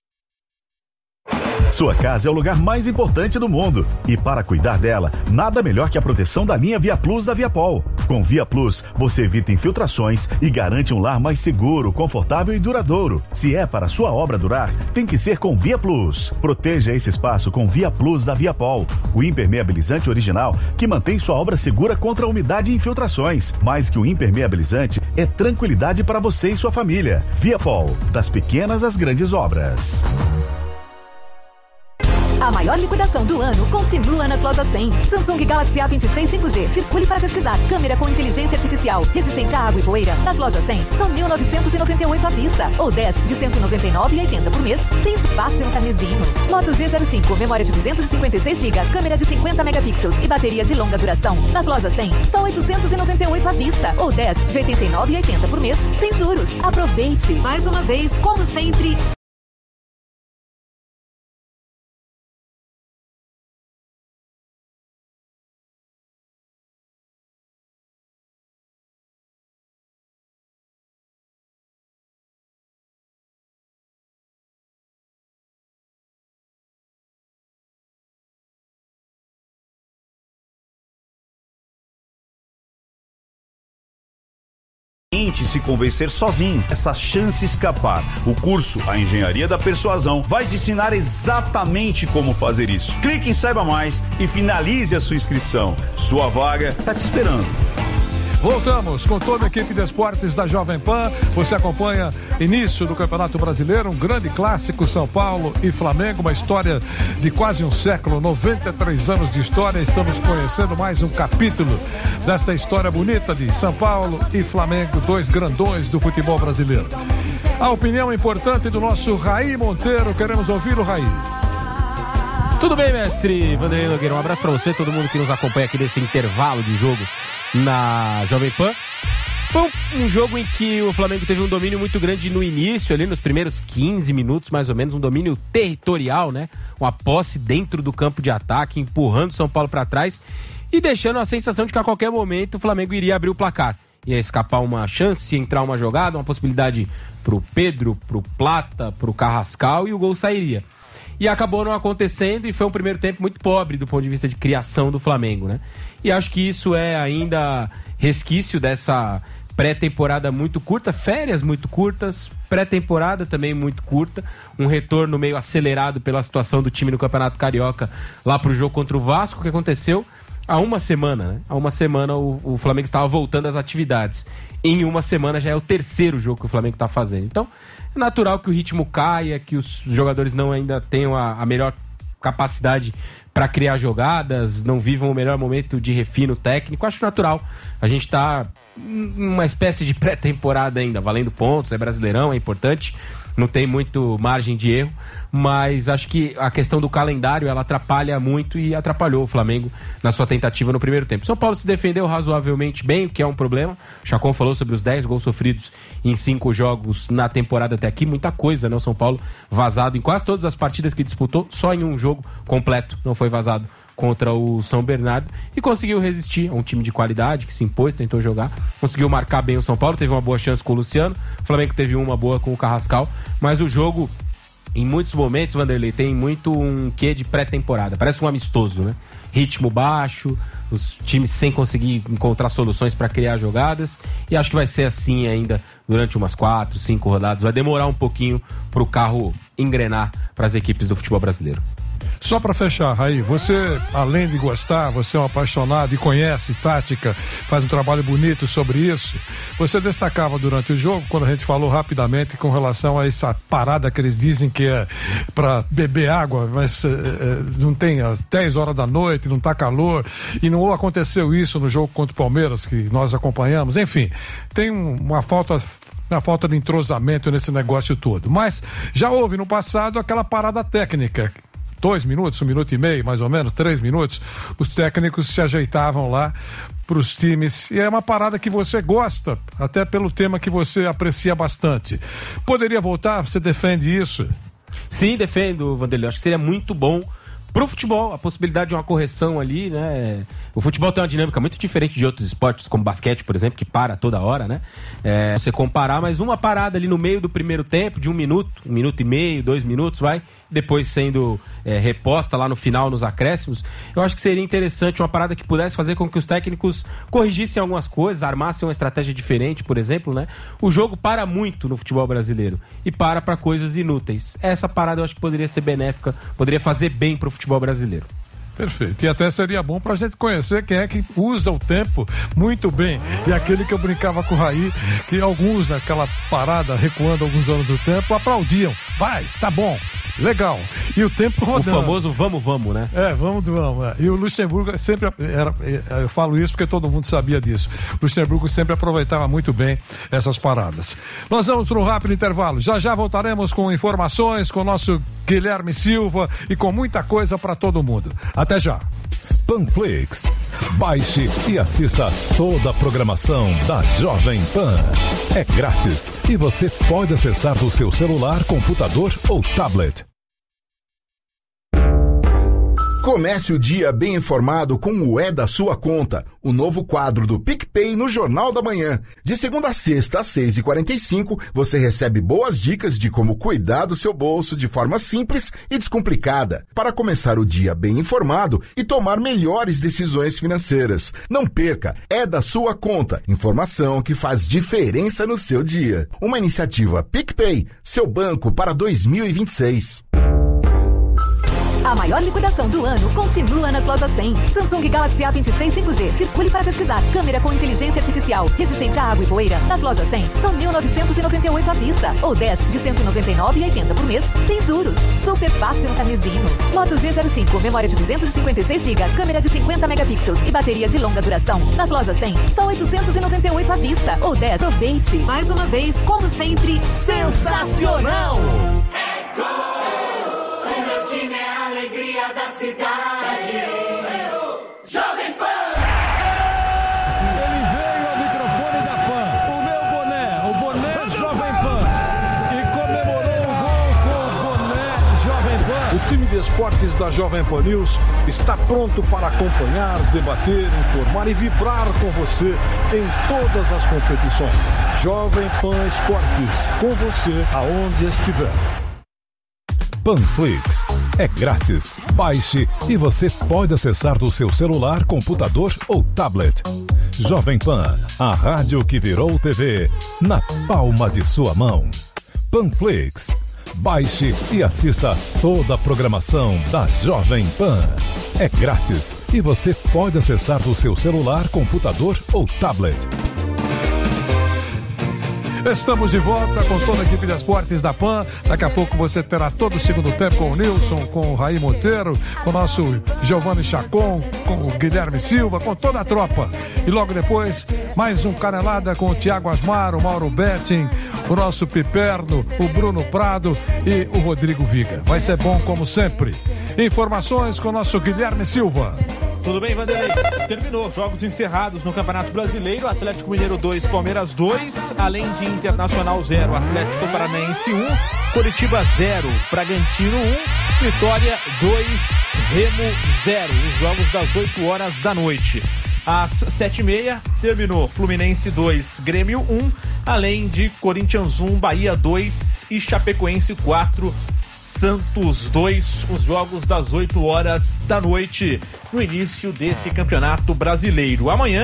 Sua casa é o lugar mais importante do mundo. E para cuidar dela, nada melhor que a proteção da linha Via Plus da Viapol. Com Via Plus, você evita infiltrações e garante um lar mais seguro, confortável e duradouro. Se é para sua obra durar, tem que ser com Via Plus. Proteja esse espaço com Via Plus da Viapol, o impermeabilizante original que mantém sua obra segura contra a umidade e infiltrações. Mais que um impermeabilizante, é tranquilidade para você e sua família. Viapol, das pequenas às grandes obras.
A maior liquidação do ano continua nas lojas 100. Samsung Galaxy A26 5G. Circule para pesquisar. Câmera com inteligência artificial. Resistente a água e poeira. Nas lojas 100 são 1.998 à vista. Ou 10 de 199,80 por mês. Sem fácil no carnezinho. Moto G05. Memória de 256 GB. Câmera de 50 megapixels. E bateria de longa duração. Nas lojas 100 só 898 à vista. Ou 10 de 89,80 por mês. Sem juros. Aproveite. Mais uma vez, como sempre...
Se convencer sozinho, essa chance escapar. O curso A Engenharia da Persuasão vai te ensinar exatamente como fazer isso. Clique em Saiba Mais e finalize a sua inscrição. Sua vaga está te esperando.
Voltamos com toda a equipe de esportes da Jovem Pan. Você acompanha início do Campeonato Brasileiro, um grande clássico, São Paulo e Flamengo, uma história de quase um século, 93 anos de história. Estamos conhecendo mais um capítulo dessa história bonita de São Paulo e Flamengo, dois grandões do futebol brasileiro. A opinião importante do nosso Raí Monteiro, queremos ouvir o Raí.
Tudo bem, mestre Vanderlei Nogueira, um abraço para você, todo mundo que nos acompanha aqui nesse intervalo de jogo na Jovem Pan. Foi um jogo em que o Flamengo teve um domínio muito grande no início, ali nos primeiros 15 minutos mais ou menos, um domínio territorial, né? Uma posse dentro do campo de ataque, empurrando o São Paulo para trás e deixando a sensação de que a qualquer momento o Flamengo iria abrir o placar. Ia escapar uma chance, entrar uma jogada, uma possibilidade pro Pedro, pro Plata, pro Carrascal e o gol sairia. E acabou não acontecendo e foi um primeiro tempo muito pobre do ponto de vista de criação do Flamengo, né? E acho que isso é ainda resquício dessa pré-temporada muito curta, férias muito curtas, pré-temporada também muito curta, um retorno meio acelerado pela situação do time no Campeonato Carioca lá pro jogo contra o Vasco, que aconteceu há uma semana, né? Há uma semana o Flamengo estava voltando às atividades. Em uma semana já é o terceiro jogo que o Flamengo está fazendo. Então, é natural que o ritmo caia, que os jogadores não ainda tenham a melhor capacidade para criar jogadas, não vivam o melhor momento de refino técnico. Acho natural. A gente está numa espécie de pré-temporada ainda, valendo pontos, é Brasileirão, é importante, não tem muito margem de erro, mas acho que a questão do calendário, ela atrapalha muito e atrapalhou o Flamengo na sua tentativa no primeiro tempo. São Paulo se defendeu razoavelmente bem, o que é um problema. O Chacon falou sobre os 10 gols sofridos em 5 jogos na temporada até aqui, muita coisa, né? O São Paulo vazado em quase todas as partidas que disputou, só em um jogo completo não foi vazado contra o São Bernardo, e conseguiu resistir a um time de qualidade que se impôs, tentou jogar, conseguiu marcar bem o São Paulo, teve uma boa chance com o Luciano, o Flamengo teve uma boa com o Carrascal, mas o jogo, em muitos momentos, Vanderlei, tem muito um quê de pré-temporada, parece um amistoso, né? Ritmo baixo, os times sem conseguir encontrar soluções para criar jogadas, e acho que vai ser assim ainda durante umas 4, 5 rodadas, vai demorar um pouquinho para o carro engrenar para as equipes do futebol brasileiro.
Só para fechar, Raí, você, além de gostar, você é um apaixonado e conhece tática, faz um trabalho bonito sobre isso. Você destacava durante o jogo, quando a gente falou rapidamente com relação a essa parada que eles dizem que é para beber água, mas não tem às 10 horas da noite, não tá calor, e não aconteceu isso no jogo contra o Palmeiras, que nós acompanhamos. Enfim, tem uma falta de entrosamento nesse negócio todo. Mas já houve no passado aquela parada técnica. 2 minutos, 1 minuto e meio, mais ou menos, 3 minutos, os técnicos se ajeitavam lá para os times. E é uma parada que você gosta, até pelo tema que você aprecia bastante. Poderia voltar? Você defende isso?
Sim, defendo, Vanderlei. Acho que seria muito bom pro futebol, a possibilidade de uma correção ali, né? O futebol tem uma dinâmica muito diferente de outros esportes, como basquete, por exemplo, que para toda hora, né? Você comparar, mas uma parada ali no meio do primeiro tempo, de 1 minuto, 1 minuto e meio, 2 minutos, depois sendo reposta lá no final, nos acréscimos, eu acho que seria interessante uma parada que pudesse fazer com que os técnicos corrigissem algumas coisas, armassem uma estratégia diferente, por exemplo, né? O jogo para muito no futebol brasileiro e para coisas inúteis. Essa parada eu acho que poderia ser benéfica, poderia fazer bem pro futebol brasileiro.
Perfeito. E até seria bom pra gente conhecer quem é que usa o tempo muito bem. E aquele que eu brincava com o Raí, que alguns naquela parada, recuando alguns anos do tempo, aplaudiam. Vai, tá bom, legal. E o tempo rodando.
O famoso vamos, né?
Vamos. E o Luxemburgo sempre eu falo isso porque todo mundo sabia disso. O Luxemburgo sempre aproveitava muito bem essas paradas. Nós vamos para um rápido intervalo. Já voltaremos com informações com o nosso Guilherme Silva e com muita coisa para todo mundo. Até já.
Panflix. Baixe e assista toda a programação da Jovem Pan. É grátis e você pode acessar do seu celular, computador ou tablet.
Comece o dia bem informado com o É da Sua Conta, o novo quadro do PicPay no Jornal da Manhã. De segunda a sexta, às 6h45, você recebe boas dicas de como cuidar do seu bolso de forma simples e descomplicada, para começar o dia bem informado e tomar melhores decisões financeiras. Não perca, É da Sua Conta, informação que faz diferença no seu dia. Uma iniciativa PicPay, seu banco para 2026.
A maior liquidação do ano continua nas lojas 100. Samsung Galaxy A26 5G. Circule para pesquisar. Câmera com inteligência artificial. Resistente à água e poeira. Nas lojas 100 são 1.998 à vista. Ou 10 de 199,80 por mês, sem juros. Super fácil no carnezinho. Moto G05, memória de 256 GB, câmera de 50 megapixels e bateria de longa duração. Nas lojas 100 são 898 à vista. Ou 10. Aproveite. Mais uma vez, como sempre, sensacional!
É gol! O meu time é a alegria da cidade. Jovem Pan!
Ele veio ao microfone da Pan. O meu boné Jovem Pan. E comemorou o gol com o boné Jovem Pan. O time de esportes da Jovem Pan News está pronto para acompanhar, debater, informar e vibrar com você em todas as competições. Jovem Pan Esportes, com você aonde estiver.
Panflix. É grátis. Baixe e você pode acessar do seu celular, computador ou tablet. Jovem Pan, a rádio que virou TV, na palma de sua mão. Panflix. Baixe e assista toda a programação da Jovem Pan. É grátis e você pode acessar do seu celular, computador ou tablet.
Estamos de volta com toda a equipe de esportes da PAN. Daqui a pouco você terá todo o segundo tempo com o Nilson, com o Raí Monteiro, com o nosso Giovanni Chacon, com o Guilherme Silva, com toda a tropa. E logo depois, mais um Canelada com o Thiago Asmar, o Mauro Betting, o nosso Piperno, o Bruno Prado e o Rodrigo Viga. Vai ser bom como sempre. Informações com o nosso Guilherme Silva.
Tudo bem, Vanderlei? Terminou. Jogos encerrados no Campeonato Brasileiro. Atlético Mineiro 2, Palmeiras 2. Além de Internacional 0, Atlético Paranaense 1. Curitiba 0, Bragantino 1. Vitória 2, Remo 0. Os jogos das 8 horas da noite. Às 7h30 terminou Fluminense 2, Grêmio 1. Além de Corinthians 1, Bahia 2 e Chapecoense 4. Santos 2, os jogos das 8 horas da noite, no início desse campeonato brasileiro. Amanhã,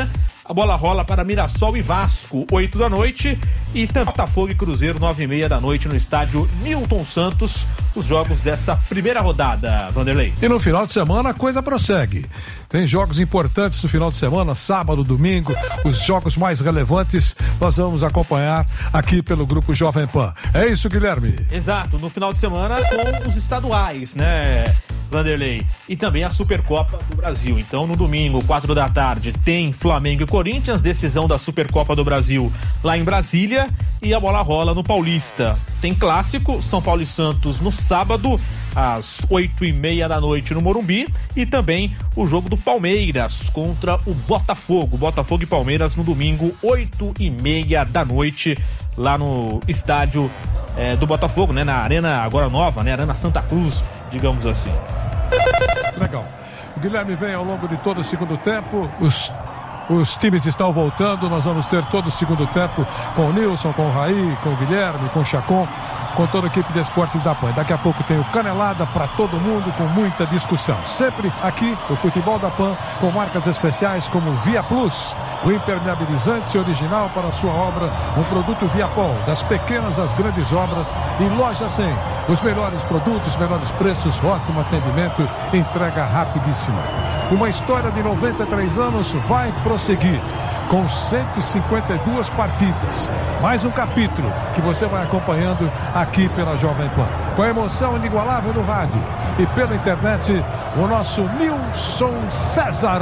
A bola rola para Mirassol e Vasco, 8 da noite. E também Botafogo e Cruzeiro, 9h30 da noite, no estádio Newton Santos. Os jogos dessa primeira rodada, Vanderlei.
E no final de semana a coisa prossegue. Tem jogos importantes no final de semana, sábado, domingo. Os jogos mais relevantes nós vamos acompanhar aqui pelo Grupo Jovem Pan. É isso, Guilherme?
Exato, no final de semana com os estaduais, né, Vanderlei? E também a Supercopa do Brasil. Então, no domingo, 4 da tarde, tem Flamengo e Corinthians, decisão da Supercopa do Brasil lá em Brasília, e a bola rola no Paulista. Tem clássico, São Paulo e Santos no sábado, às 8h30 da noite no Morumbi, e também o jogo do Palmeiras contra o Botafogo. Botafogo e Palmeiras no domingo, 8h30 da noite, lá no estádio do Botafogo, né? Na Arena agora nova, né? Arena Santa Cruz, digamos assim.
Legal. O Guilherme vem ao longo de todo o segundo tempo. Os times estão voltando. Nós vamos ter todo o segundo tempo com o Nilson, com o Raí, com o Guilherme, com o Chacon, com toda a equipe de esportes da PAN. Daqui a pouco tem o Canelada para todo mundo, com muita discussão. Sempre aqui, o Futebol da PAN, com marcas especiais como Via Plus, o impermeabilizante original para a sua obra, um produto Viapol, das pequenas às grandes obras, e Loja 100. Os melhores produtos, melhores preços, ótimo atendimento, entrega rapidíssima. Uma história de 93 anos vai prosseguir, com 152 partidas. Mais um capítulo que você vai acompanhando aqui pela Jovem Pan. Com a emoção inigualável no rádio e pela internet, o nosso Nilson César.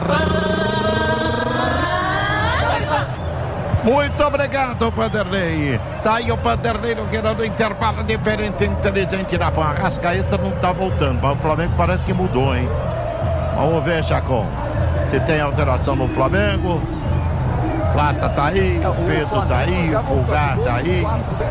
Muito obrigado, Vanderlei. Tá aí o Vanderlei querendo intervalo diferente e inteligente na Pan. Arrascaeta não tá voltando, mas o Flamengo parece que mudou, hein? Vamos ver, Chacon, se tem alteração no Flamengo. Plata tá aí, o Pedro tá aí, o Pulgar tá aí.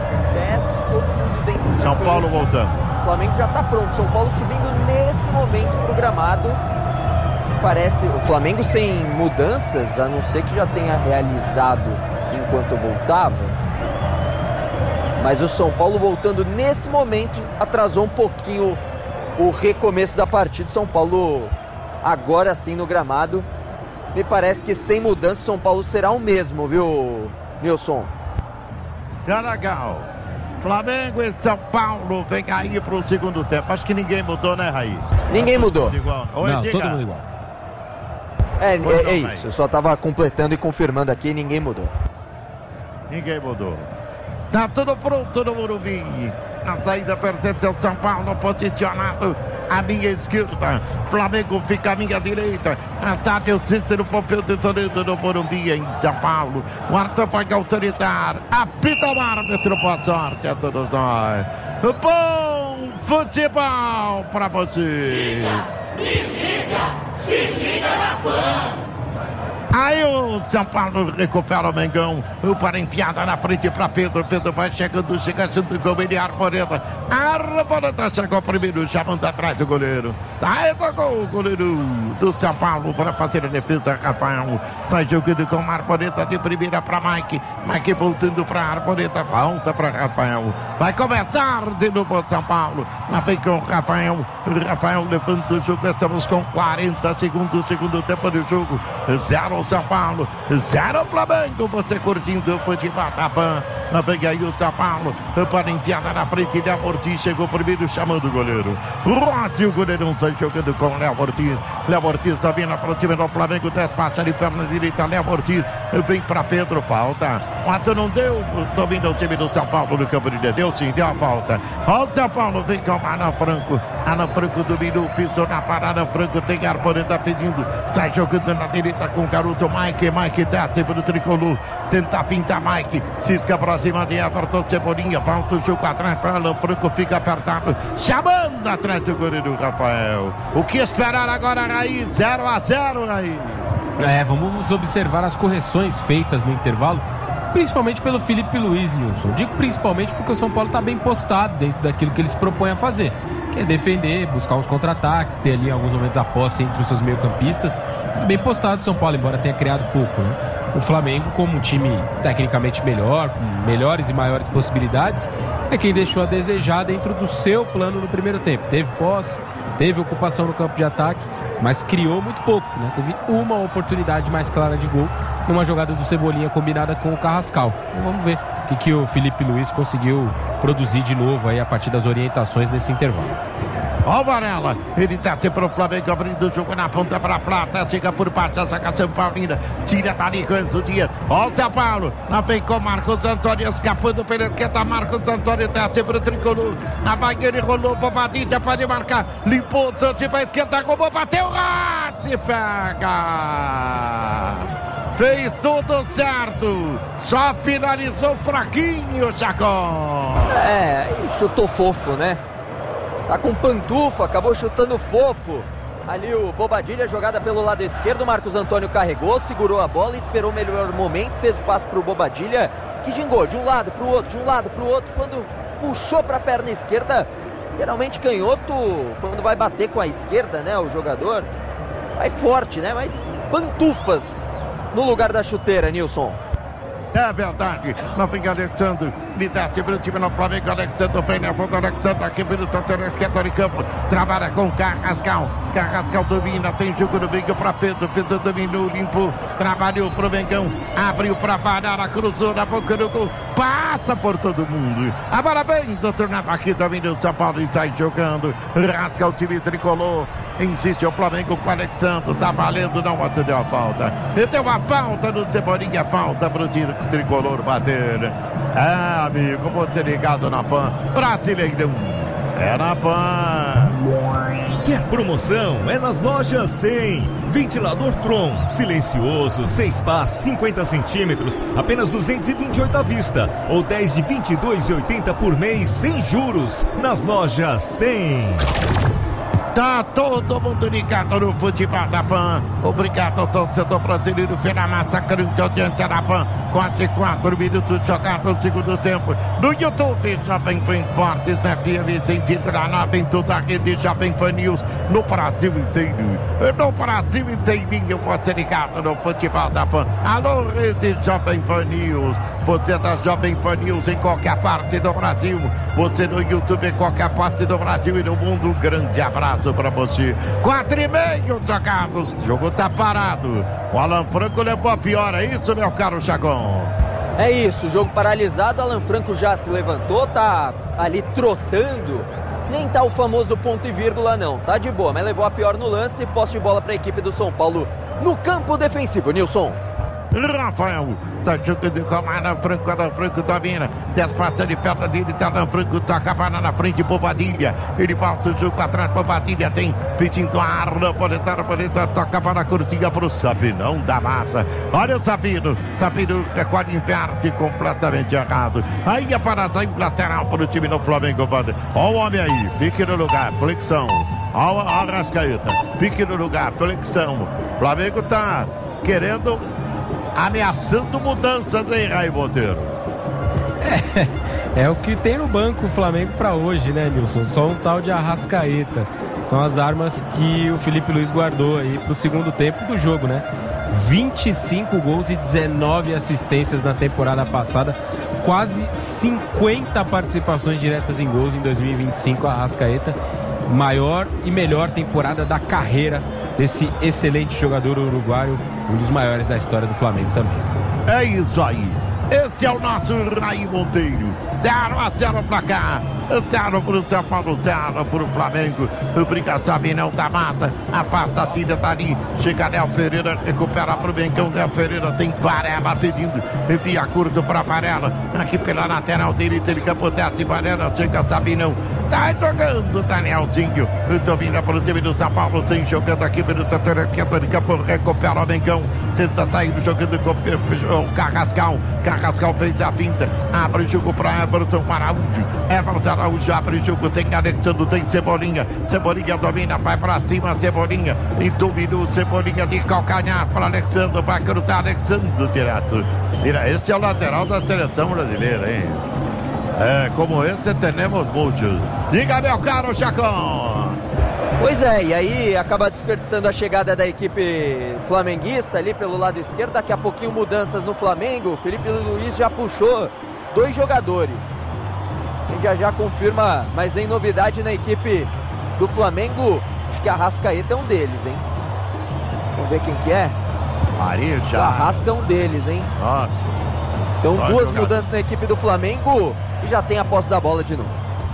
São Paulo voltando.
O Flamengo já tá pronto. São Paulo subindo nesse momento pro gramado. Parece o Flamengo sem mudanças, a não ser que já tenha realizado enquanto voltava. Mas o São Paulo voltando nesse momento atrasou um pouquinho o recomeço da partida. São Paulo agora sim no gramado. Me parece que sem mudança o São Paulo será o mesmo, viu, Nilson?
Tá legal. Flamengo e São Paulo vem aí pro segundo tempo. Acho que ninguém mudou, né, Raí?
Ninguém mudou.
Igual.
Não, todo mundo igual.
É isso. Eu só tava completando e confirmando aqui, ninguém mudou.
Ninguém mudou. Tá tudo pronto no Morumbi. Na saída pertence ao São Paulo, posicionado à minha esquerda. Flamengo fica à minha direita. Estádio Cícero Pompeu de Toledo no Morumbi, em São Paulo. O Arthur vai autorizar. Apita o árbitro, boa sorte a todos nós. Bom futebol pra você. Se liga na Pan. Aí o São Paulo recupera o Mengão. Para enfiada na frente para Pedro. Pedro vai chegando, chega junto com ele. Arboleda. Arboleda chegou primeiro, chamando atrás do goleiro. Aí tocou o goleiro do São Paulo para fazer a defesa. Rafael sai jogando com a Arboleda de primeira para Mike. Mike voltando para a Arboleda. Volta para Rafael. Vai começar de novo o São Paulo. Lá vem com o Rafael. Rafael levanta o jogo. Estamos com 40 segundos, segundo tempo do jogo. 0 São Paulo, 0 Flamengo. Você curtindo o futebol da PAN. Lá vem aí o São Paulo para enfiada na frente. Léo Ortiz chegou primeiro, chamando o goleiro. O goleirão sai jogando com o Léo Ortiz. Léo Ortiz tá vindo aproximando do Flamengo. Despacha de perna direita. Léo Ortiz vem para Pedro. Falta. O ato não deu. Domina o time do São Paulo no campo de Deus. Deu sim, deu a falta. O São Paulo vem com o Alan Franco. Alan Franco dominou, pisou na parada. Franco tem Arboleda pedindo. Sai jogando na direita com o garoto Mike desce para o tricolor. Tenta pintar Mike. Cisca para cima de Everton Cebolinha. Volta o jogo atrás para Alan Franco. Fica apertado. Chamando atrás do goleiro Rafael. O que esperar agora, Raí? 0-0, Raí.
Vamos observar as correções feitas no intervalo, principalmente pelo Felipe Luiz, Nilson. Digo principalmente porque o São Paulo está bem postado dentro daquilo que eles propõem a fazer, que é defender, buscar uns contra-ataques, ter ali em alguns momentos a posse entre os seus meio-campistas. Bem postado o São Paulo, embora tenha criado pouco, né? O Flamengo, como um time tecnicamente melhor, com melhores e maiores possibilidades, é quem deixou a desejar dentro do seu plano no primeiro tempo. Teve posse, teve ocupação no campo de ataque, mas criou muito pouco, né? Teve uma oportunidade mais clara de gol numa jogada do Cebolinha combinada com o Carrascal. Então vamos ver o que o Felipe Luiz conseguiu produzir de novo aí a partir das orientações nesse intervalo.
Ó o Varela, ele desce pro Flamengo, abrindo o jogo na ponta pra Plata, chega por baixo, a saca São Paulina, tira dali Ranzo Dias, ó o São Paulo, lá vem com Marcos Antônio, escapando pela esquerda, Marcos Antônio desce pro Tricolor, na Bahia ele rolou, Bobadilha pode marcar, limpou, trouxe pra esquerda, como bateu, se pega! Fez tudo certo, só finalizou fraquinho, Chacon.
Chutou fofo, né? Tá com pantufa, acabou chutando fofo. Ali o Bobadilha, jogada pelo lado esquerdo, Marcos Antônio carregou, segurou a bola, esperou o melhor momento, fez o passe pro Bobadilha, que gingou de um lado pro outro, de um lado pro outro, quando puxou pra perna esquerda, geralmente canhoto, quando vai bater com a esquerda, né, o jogador, vai forte, né, mas pantufas no lugar da chuteira, Nilson.
É verdade, não vem Alexandre, lidera o time no Flamengo, Alexandre vem na volta, Alexandre aqui pelo torcedor esquerdo de campo, trabalha com Carrascal, Carrascal domina, tem jogo no meio para Pedro, Pedro dominou, limpou, trabalhou pro Mengão, abriu para Parada, cruzou na boca do gol, passa por todo mundo, a bola vem do tornado aqui, domina o São Paulo e sai jogando, rasga o time tricolor, insiste o Flamengo com o Alexandre, tá valendo, não deu a falta, e deu uma falta no Cebolinha, falta pro time tricolor bater. Amigo, você ligado na PAN, Brasileirão é na PAN.
Quer promoção? É nas lojas 100. Ventilador Tron, silencioso, 6 pás, 50 centímetros, apenas 228 à vista, ou 10 de 22,80 por mês, sem juros, nas lojas 100.
Tá todo mundo ligado no futebol da PAN. Obrigado ao torcedor brasileiro pela massacrante audiência da PAN. Quase 4 minutos jogados no segundo tempo. No YouTube, Jovem Pan Esportes, na FM 100,9 em toda a rede Jovem Pan News, no Brasil inteiro. No Brasil inteirinho, você ligado no futebol da PAN. Alô, rede Jovem Pan News. Você da Jovem Pan News em qualquer parte do Brasil. Você no YouTube em qualquer parte do Brasil e no mundo. Um grande abraço pra você. 4,5 jogados. O jogo tá parado. O Alan Franco levou a pior. É isso, meu caro Chacon?
É isso. Jogo paralisado. Alan Franco já se levantou. Tá ali trotando. Nem tá o famoso ponto e vírgula, não. Tá de boa, mas levou a pior no lance. Posse de bola pra equipe do São Paulo no campo defensivo. Nilson.
Rafael, tá jogando com Alan Franco domina, despassa de perna dele, tá Alan Franco, toca a bola na frente, Bobadilha, ele volta o jogo atrás, Bobadilha tem, pedindo a arma, Poleta, toca a bola curtinha pro Sabinão da massa, olha o Sabino recolhe, inverte completamente errado, aí a parada lateral pro time do Flamengo, olha o homem aí, fique no lugar, flexão, olha a Rascaeta, fique no lugar, flexão, Flamengo tá querendo, ameaçando mudanças, hein, Raí Monteiro?
É o que tem no banco o Flamengo pra hoje, né, Nilson? Só um tal de Arrascaeta. São as armas que o Felipe Luiz guardou aí pro segundo tempo do jogo, né? 25 gols e 19 assistências na temporada passada. Quase 50 participações diretas em gols em 2025, Arrascaeta. Maior e melhor temporada da carreira desse excelente jogador uruguaio, um dos maiores da história do Flamengo também.
É isso aí. Esse é o nosso Raí Monteiro. 0-0 pra cá. 0 pro São Paulo, 0 pro Flamengo. Obriga Sabinão da massa. Afasta a tira dali. Chega Léo Pereira, recupera pro Mengão. Léo Pereira tem Varela pedindo. Envia curto pra Varela. Aqui pela lateral dele, tem campo, desce Varela. Chega Sabinão. Sai jogando Danielzinho. Domina pro time do São Paulo. Sem jogando aqui pelo setor esquerdo de campo. Recupera o Mengão. Tenta sair jogando com o Carrascal. Carrascal fez a finta. Abre o jogo pra Everton Araújo. Everton Araújo abre o jogo. Tem Alexandre, tem Cebolinha. Cebolinha domina, vai pra cima. Cebolinha. E dominou Cebolinha de calcanhar para Alexandre. Vai cruzar Alexandre direto. Esse é o lateral da seleção brasileira, hein? Como esse temos muitos. Diga, meu caro Chacão.
Pois é, e aí acaba desperdiçando a chegada da equipe flamenguista ali pelo lado esquerdo. Daqui a pouquinho mudanças no Flamengo. O Felipe Luiz já puxou 2 jogadores. A gente já confirma, mas em novidade na equipe do Flamengo. Acho que a Arrascaeta é um deles, hein? Vamos ver quem que é.
Maria já.
O Arrasca é um deles, hein?
Nossa.
Então 2 mudanças na equipe do Flamengo e já tem a posse da bola de novo.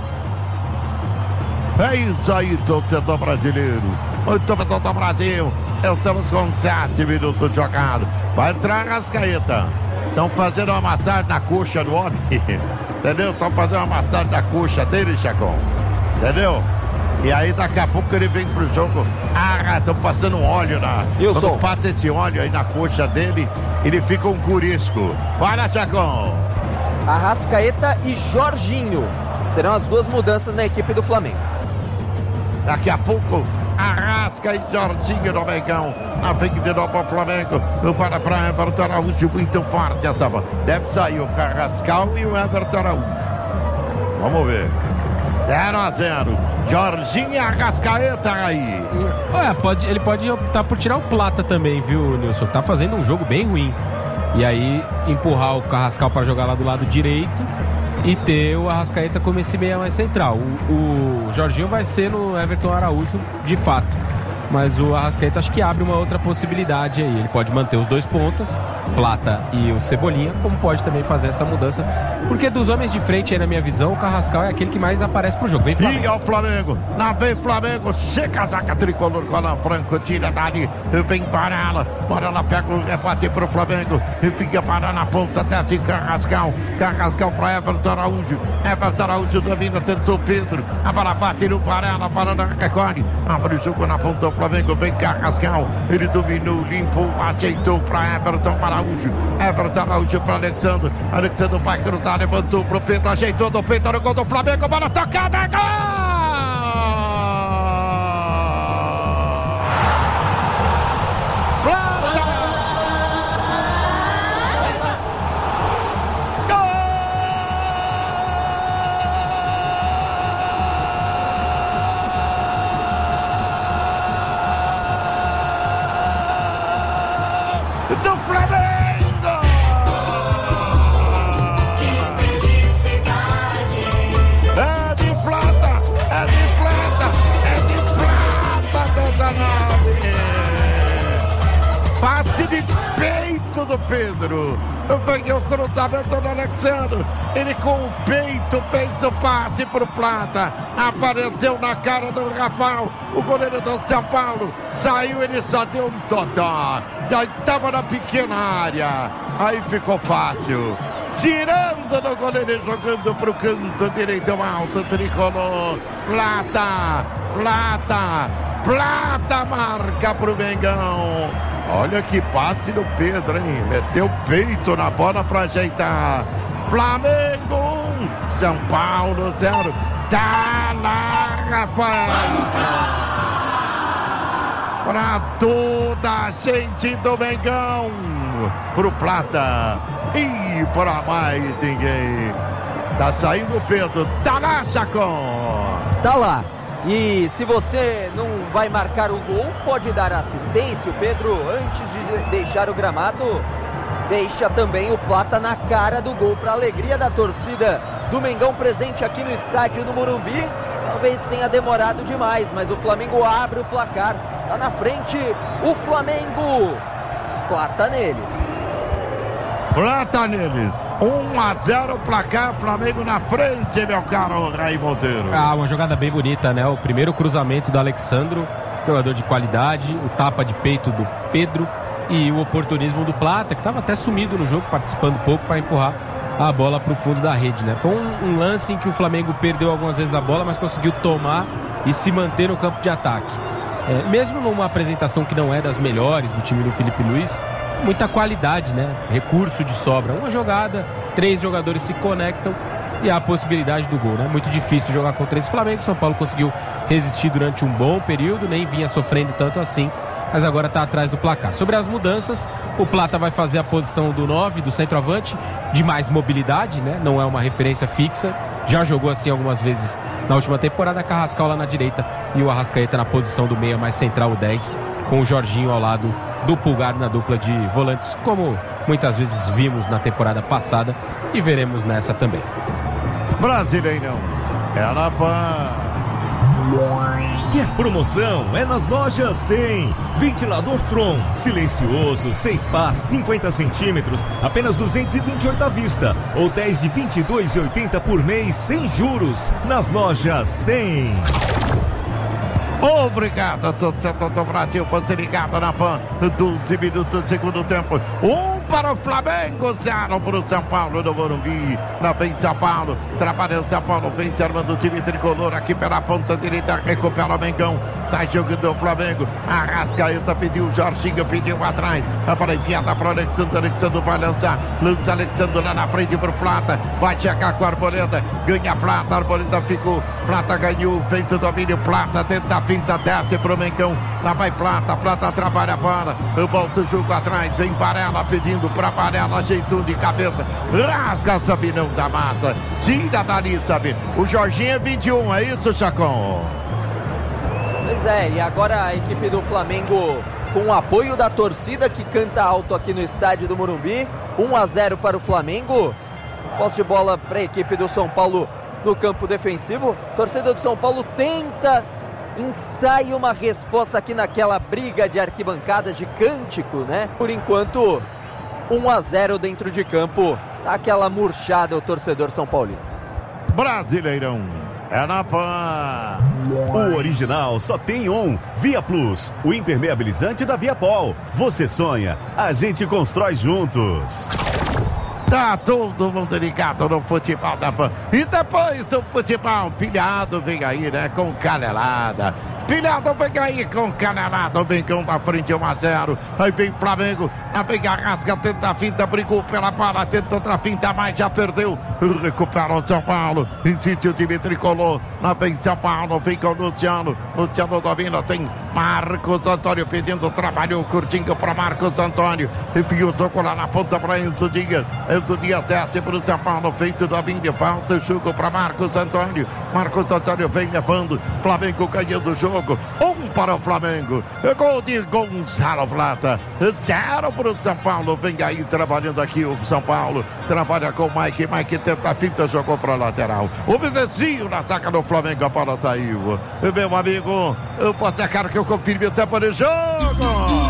É isso aí, torcedor brasileiro. O torcedor do Brasil. Estamos com 7 minutos jogados. Vai entrar a Arrascaeta. Estão fazendo uma massagem na coxa do homem. Entendeu? Estão fazendo uma massagem na coxa dele, Chacão. Entendeu? E aí daqui a pouco ele vem pro jogo. Estão passando um óleo na. Quando passa esse óleo aí na coxa dele, ele fica um curisco. Para, Chacão.
Arrascaeta e Jorginho serão as 2 mudanças na equipe do Flamengo.
Daqui a pouco, Arrasca e Jorginho no Mengão. Na frente de novo o Flamengo. Para Everton Araújo, muito forte essa bola. Deve sair o Carrascal e o Everton Araújo. Vamos ver. 0-0. Jorginho e Arrascaeta aí.
Ele pode optar por tirar o Plata também, viu, Nilson? Tá fazendo um jogo bem ruim. E aí empurrar o Carrascal para jogar lá do lado direito e ter o Arrascaeta como esse meia mais central. O Jorginho vai ser no Everton Araújo de fato, mas o Arrascaeta acho que abre uma outra possibilidade aí. Ele pode manter os 2 pontas, Plata e o Cebolinha, como pode também fazer essa mudança, porque dos homens de frente aí, na minha visão, o Carrascal é aquele que mais aparece pro jogo. Vem Flamengo.
E ao Flamengo, lá vem Flamengo, chega a zaga tricolor com a Franco, tira dali, vem para ela pega o rebate pro Flamengo, e fica para na ponta, desce Carrascal para Everton Araújo domina, tentou Pedro, a bola bate no Varela, Varela recolhe, abre o jogo na ponta do Flamengo, vem Carrascal, ele dominou, limpou, ajeitou para Everton Araújo para Alexandre vai cruzar, levantou pro Pedro, ajeitou do peito, no gol do Flamengo, bola tocada, gol!
Do Flamengo! Que felicidade!
É de prata! Camisa 9! Passe de peito do Pedro! Veio o cruzamento do Alexandre. Ele com o peito fez o passe pro Plata. Apareceu na cara do Rafael, o goleiro do São Paulo. Saiu, ele só deu um totó. Já estava na pequena área. Aí ficou fácil. Tirando do goleiro e jogando pro canto direito alto, tricolor. Plata marca pro Mengão. Olha que passe do Pedro, hein? Meteu o peito na bola pra ajeitar. Flamengo 1, São Paulo 0. Tá lá, Rafael. Pra toda a gente do Mengão. Pro Plata. E pra mais ninguém. Tá saindo o Pedro. Tá lá, Chacon.
Tá lá. E se você não vai marcar o gol, pode dar assistência. O Pedro, antes de deixar o gramado, deixa também o Plata na cara do gol, para alegria da torcida do Mengão presente aqui no estádio do Morumbi. Talvez tenha demorado demais, mas o Flamengo abre o placar. Tá na frente o Flamengo. Plata neles.
1-0 placar, Flamengo na frente, meu caro Raí Monteiro.
Uma jogada bem bonita, né? O primeiro cruzamento do Alexandro, jogador de qualidade, o tapa de peito do Pedro e o oportunismo do Plata, que estava até sumido no jogo, participando pouco para empurrar a bola para o fundo da rede, né? Foi um lance em que o Flamengo perdeu algumas vezes a bola, mas conseguiu tomar e se manter no campo de ataque. Mesmo numa apresentação que não é das melhores do time do Felipe Luiz, muita qualidade, né? Recurso de sobra. Uma jogada, 3 jogadores se conectam e há a possibilidade do gol, né? Muito difícil jogar contra esse Flamengo. São Paulo conseguiu resistir durante um bom período, nem vinha sofrendo tanto assim, mas agora está atrás do placar. Sobre as mudanças, o Plata vai fazer a posição do 9, do centroavante, de mais mobilidade, né? Não é uma referência fixa. Já jogou assim algumas vezes na última temporada. Carrascal lá na direita e o Arrascaeta na posição do meia mais central, o 10, com o Jorginho ao lado do Pulgar na dupla de volantes, como muitas vezes vimos na temporada passada e veremos nessa também.
Brasileirão é na PAN.
Quer promoção? É nas lojas 100. Ventilador Tron, silencioso, 6 pás, 50 centímetros, apenas 228 à vista, ou 10 de 22,80 por mês, sem juros, nas lojas 100.
Obrigado, torcedor do Brasil, você ligado na PAN, 12 minutos do segundo tempo, 1 para o Flamengo, 0 para o São Paulo no Morumbi. Na frente São Paulo, trabalha o São Paulo, vem se armando o time tricolor aqui pela ponta direita, recupera o Mengão, sai jogando o Flamengo, Arrascaeta pediu, o Jorginho pediu atrás, para enfiada para o Alexandre vai lança Alexandre lá na frente para o Plata, vai chegar com a Arboleda, ganha Plata, Arboleda ficou, Plata ganhou, fez o domínio, Plata tenta a finta, desce pro Mengão, lá vai Plata, Plata trabalha a bola, volta o jogo atrás, vem Varela pedindo pra Varela, ajeitou de cabeça, rasga Sabinão da massa, tira dali Sabino, o Jorginho é 21, é isso, Chacon?
Pois é, e agora a equipe do Flamengo com o apoio da torcida que canta alto aqui no estádio do Morumbi, 1-0 para o Flamengo, posse de bola para a equipe do São Paulo no campo defensivo, torcida do São Paulo tenta, ensaia uma resposta aqui naquela briga de arquibancada de cântico, né? Por enquanto, 1-0 dentro de campo, aquela murchada o torcedor São Paulino.
Brasileirão é na PAN.
O original só tem um. Via Plus, o impermeabilizante da Viapol. Você sonha, a gente constrói juntos.
Tá todo mundo ligado no futebol da PAN. E depois do futebol, Pilhado vem aí, né? Com canelada. Pilhado vem aí com canelada. O Mengão na frente, 1-0. Aí vem Flamengo. Aí vem Arrasca, tenta a finta, brigou pela bola, tenta outra finta, mas já perdeu. Recupera o São Paulo. Insiste o time tricolor. Lá vem São Paulo, vem com o Luciano. Luciano domina, tem Marcos Antônio pedindo trabalho curtinho para Marcos Antônio. Enfim, o toco lá na ponta para Enzo Dias. Enzo Dias desce para o São Paulo, fez o domínio, falta o jogo para Marcos Antônio. Marcos Antônio vem levando, Flamengo ganhando o jogo. 1 para o Flamengo, gol de Gonçalo Plata, 0 para o São Paulo. Vem aí trabalhando aqui o São Paulo, trabalha com o Mike tenta a finta, jogou para a lateral. O vizinho na saca do Flamengo, a bola saiu. Meu amigo, eu posso achar que eu confirme o tempo de jogo.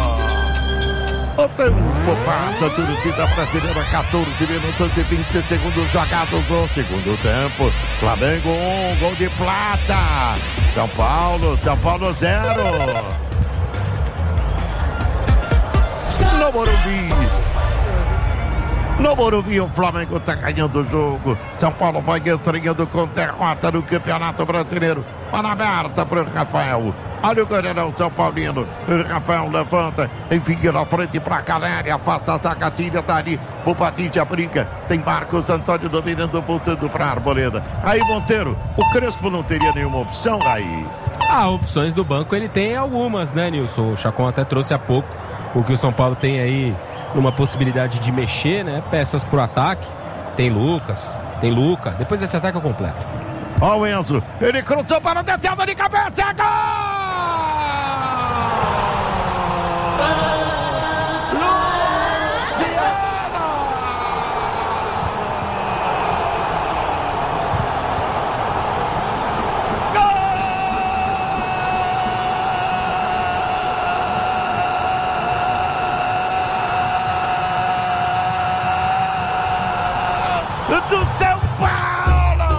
O tempo passa, torcida brasileira, 14 minutos e 20 segundos jogados no segundo tempo. Flamengo 1, gol de Plata. São Paulo 0. No Morumbi, o Flamengo está ganhando o jogo. São Paulo vai estreando com derrota no Campeonato Brasileiro. Bola aberta para o Rafael. Olha o goleirão São Paulino. O Rafael levanta, envia na frente para a Caleri, afasta a zagadinha, tá ali. O Padilha brinca. Tem Marcos Antônio dominando, voltando para a Arboleda. Aí, Monteiro, o Crespo não teria nenhuma opção aí?
Opções do banco ele tem algumas, né, Nilson? O Chacon até trouxe há pouco o que o São Paulo tem aí numa possibilidade de mexer, né? Peças pro ataque. Tem Lucas, tem Luca. Depois esse ataque é completo.
Ó o Enzo, ele cruzou para o descendo de cabeça, é gol! Do São Paulo!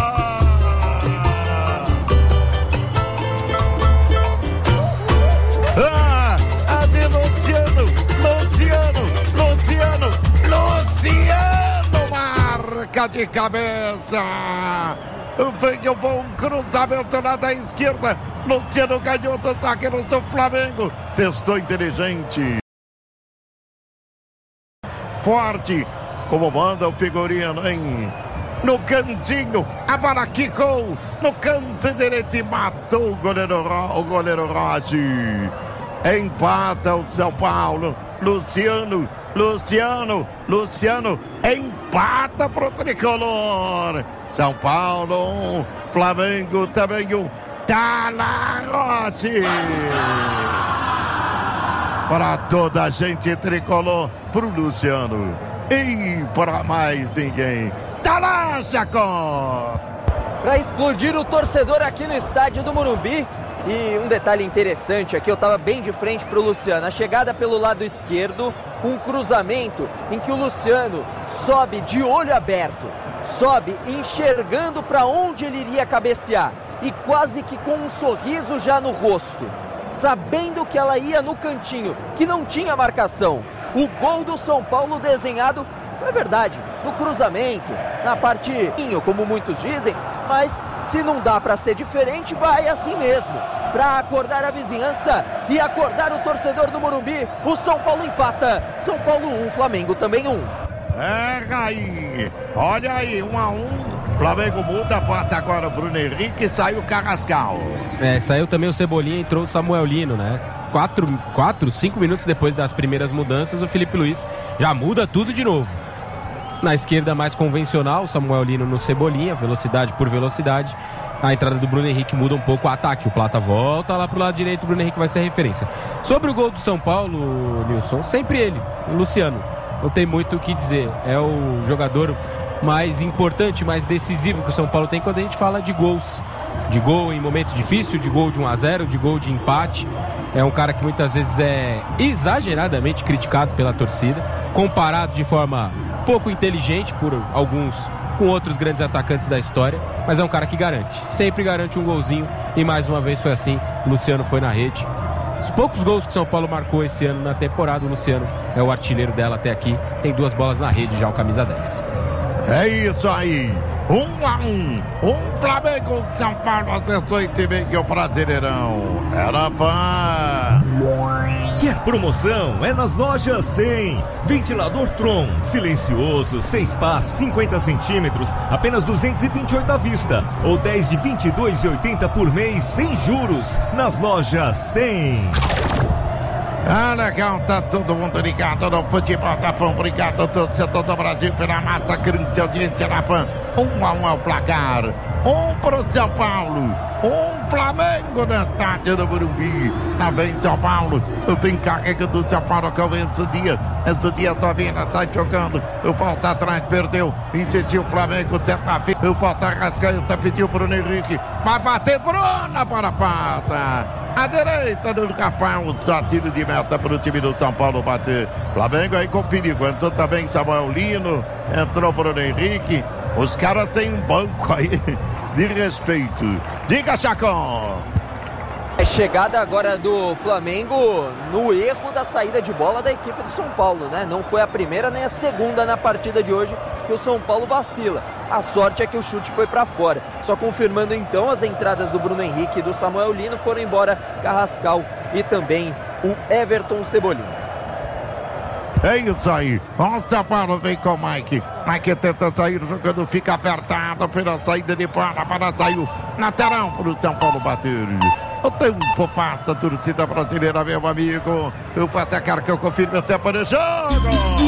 A de Luciano marca de cabeça. Veio um bom cruzamento lá da esquerda. Luciano ganhou dos zagueiros do Flamengo. Testou inteligente. Forte. Como manda o figurino, hein? No cantinho, a bola quicou no canto direito e matou o goleiro Rossi. empata o São Paulo. Luciano empata pro tricolor. São Paulo 1, Flamengo também 1. Talarossi para toda a gente tricolor, pro Luciano e para mais ninguém. Tá lá, Chacon!
Para explodir o torcedor aqui no estádio do Morumbi. E um detalhe interessante aqui, eu estava bem de frente para o Luciano. A chegada pelo lado esquerdo, um cruzamento em que o Luciano sobe de olho aberto, sobe enxergando para onde ele iria cabecear e quase que com um sorriso já no rosto, sabendo que ela ia no cantinho, que não tinha marcação. O gol do São Paulo desenhado, foi verdade, no cruzamento, na parte, como muitos dizem, mas se não dá para ser diferente, vai assim mesmo. Para acordar a vizinhança e acordar o torcedor do Morumbi, o São Paulo empata. São Paulo 1, Flamengo também 1.
Aí, olha aí, 1-1. Flamengo muda, bota agora o Bruno Henrique e sai o Carrascal.
Saiu também o Cebolinha e entrou o Samuel Lino, né? 5 minutos depois das primeiras mudanças, o Felipe Luiz já muda tudo de novo. Na esquerda mais convencional, o Samuel Lino no Cebolinha, velocidade por velocidade. A entrada do Bruno Henrique muda um pouco o ataque. O Plata volta lá pro lado direito, o Bruno Henrique vai ser a referência. Sobre o gol do São Paulo, Nilson, sempre ele, o Luciano. Não tem muito o que dizer. É o jogador mais importante, mais decisivo que o São Paulo tem quando a gente fala de gols. De gol em momento difícil, de gol de 1-0, de gol de empate. É um cara que muitas vezes é exageradamente criticado pela torcida, comparado de forma pouco inteligente por alguns com outros grandes atacantes da história, mas é um cara que garante, sempre garante um golzinho, e mais uma vez foi assim. O Luciano foi na rede. Os poucos gols que o São Paulo marcou esse ano na temporada, o Luciano é o artilheiro dela até aqui, tem 2 bolas na rede já, o camisa 10.
É isso aí, 1-1, Flamengo, São Paulo, acertou e também que o Brasileirão era pá.
Quer promoção? É nas lojas 100. Ventilador Tron, silencioso, 6 pás, 50 centímetros, apenas 228 à vista, ou 10 de 22,80 por mês, sem juros, nas lojas 100.
Ah, legal, tá todo mundo ligado no futebol da PAN. Obrigado, torcedor do Brasil, pela massa grande audiência da PAN. 1-1 é o placar. 1 pro São Paulo, 1 Flamengo no estádio do Morumbi. Lá vem São Paulo, vem carregando o São Paulo, começa o dia. Esse dia só vira, sai jogando. O volta atrás, perdeu, insistiu o Flamengo, tenta ver. O volta Arrascaeta pediu pro Bruno Henrique. Vai bater, Bruna, para passa. A direita do Rafael, só tiro de meta para o time do São Paulo bater. Flamengo aí com perigo. Entrou também Samuel Lino, entrou Bruno Henrique. Os caras têm um banco aí de respeito. Diga, Chacon.
É chegada agora do Flamengo no erro da saída de bola da equipe do São Paulo, né? Não foi a primeira nem a segunda na partida de hoje que o São Paulo vacila. A sorte é que o chute foi para fora. Só confirmando então, as entradas do Bruno Henrique e do Samuel Lino, foram embora Carrascal e também o Everton Cebolinha.
É isso aí. O São Paulo vem com o Mike. Mike tenta sair jogando, fica apertado pela saída de bola para sair o lateral para o São Paulo bater. O tempo passa, a torcida brasileira, meu amigo. O Passacar que eu confirmo o tempo de jogo.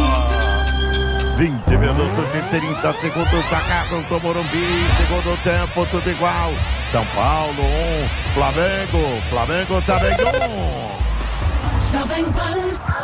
20 minutos e 30 segundos, sacados do Morumbi. Segundo tempo, tudo igual. São Paulo 1, Flamengo também 1.
Jovem Pan.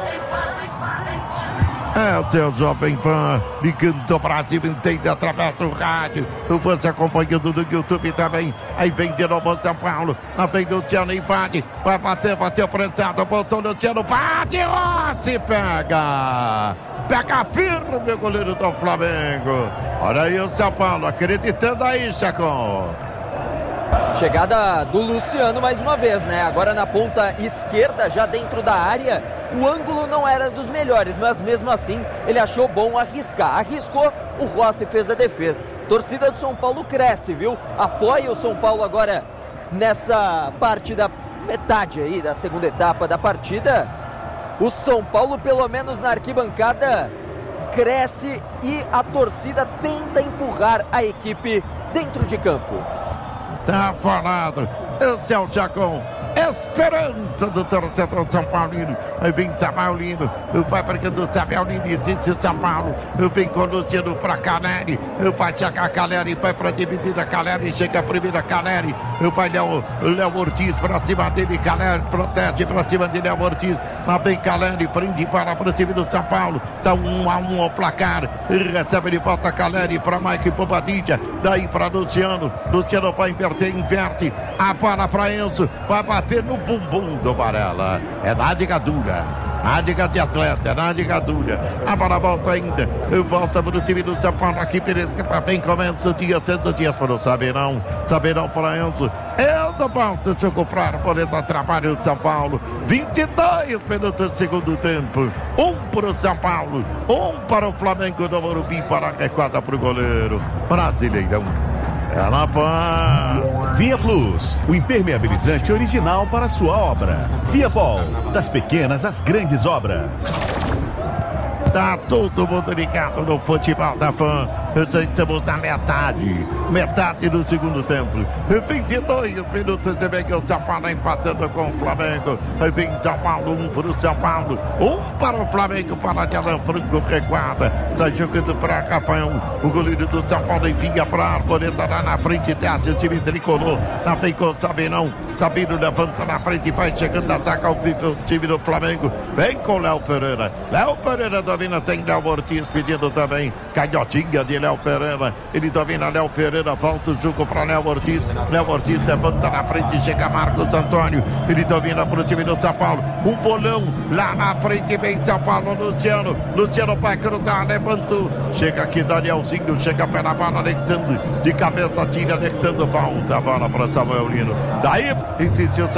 É o seu Jovem Pan, ligando o Brasil inteiro através do rádio. Você acompanhando no YouTube também. Aí vem de novo São Paulo. Lá vem Luciano, invade. Vai bater, bateu prensado. Voltou Luciano, bate, Rossi, pega. Pega firme o goleiro do Flamengo. Olha aí o São Paulo, acreditando aí, Chacon.
Chegada do Luciano mais uma vez, né? Agora na ponta esquerda, já dentro da área. O ângulo não era dos melhores, mas mesmo assim ele achou bom arriscar. Arriscou, o Rossi fez a defesa. Torcida do São Paulo cresce, viu? Apoia o São Paulo agora nessa parte da metade aí da segunda etapa da partida. O São Paulo, pelo menos na arquibancada, cresce e a torcida tenta empurrar a equipe dentro de campo.
Tá falado. Esse é o Chacon. esperança do torcedor São Paulino. Vem São Paulino, vai marcando o São Paulino, existe São Paulo. Vem com o Luciano pra Caleri. Vai chegar Caleri, vai pra dividida Caleri, chega a primeira Caleri. Vai Léo Ortiz pra cima dele, Caleri protege pra cima de Léo Ortiz. Lá vem Caleri, prende para o time do São Paulo. Dá 1-1 ao placar. Recebe de volta Caleri para Mike Bobadilla. Daí para Luciano. Luciano vai inverter, inverte. A bola para Enzo. Vai bater no bumbum do Varela. É nádega dura. Nádega de atleta, nádega dura. A bola volta ainda. Volta para o time do São Paulo. Aqui, Pérez, que para bem começa o dia. Enzo Dias para o Sabirão. Sabirão para Enzo. Enzo volta. Jogou para a Arboleda. Trabalha o São Paulo. 22 minutos do segundo tempo. 1 para o São Paulo. 1 para o Flamengo do Morumbi. Para a recuada para o goleiro. Brasileirão. É na PAN.
Via Plus, o impermeabilizante original para sua obra. Via Vol, das pequenas às grandes obras.
Tá todo mundo ligado no futebol da PAN. Estamos na metade do segundo tempo. 22 minutos. Você vê que o São Paulo empatando com o Flamengo. Vem São Paulo, 1 para o São Paulo, 1 para o Flamengo. Para de Alan Franco, recuada. Sai jogando para Rafael. O goleiro do São Paulo envia para a Arboleda lá na frente. Desce o time tricolor. Lá vem com o Sabinão. Sabino levanta na frente e vai chegando a sacar o time do Flamengo. Vem com o Léo Pereira. Léo Pereira domina. Tem Léo Ortiz pedindo também. Canhotinha de Léo Pereira. Ele domina Léo Pereira. Volta o jogo para Léo Ortiz. Léo Ortiz levanta na frente. Chega Marcos Antônio. Ele domina para o time do São Paulo. O bolão lá na frente. Vem São Paulo. Luciano. Luciano vai cruzar. Levantou. Chega aqui Danielzinho. Chega pela bola. Alexandre. De cabeça tira. Alexandre volta a bola para Samuel Lino. Daí insistiu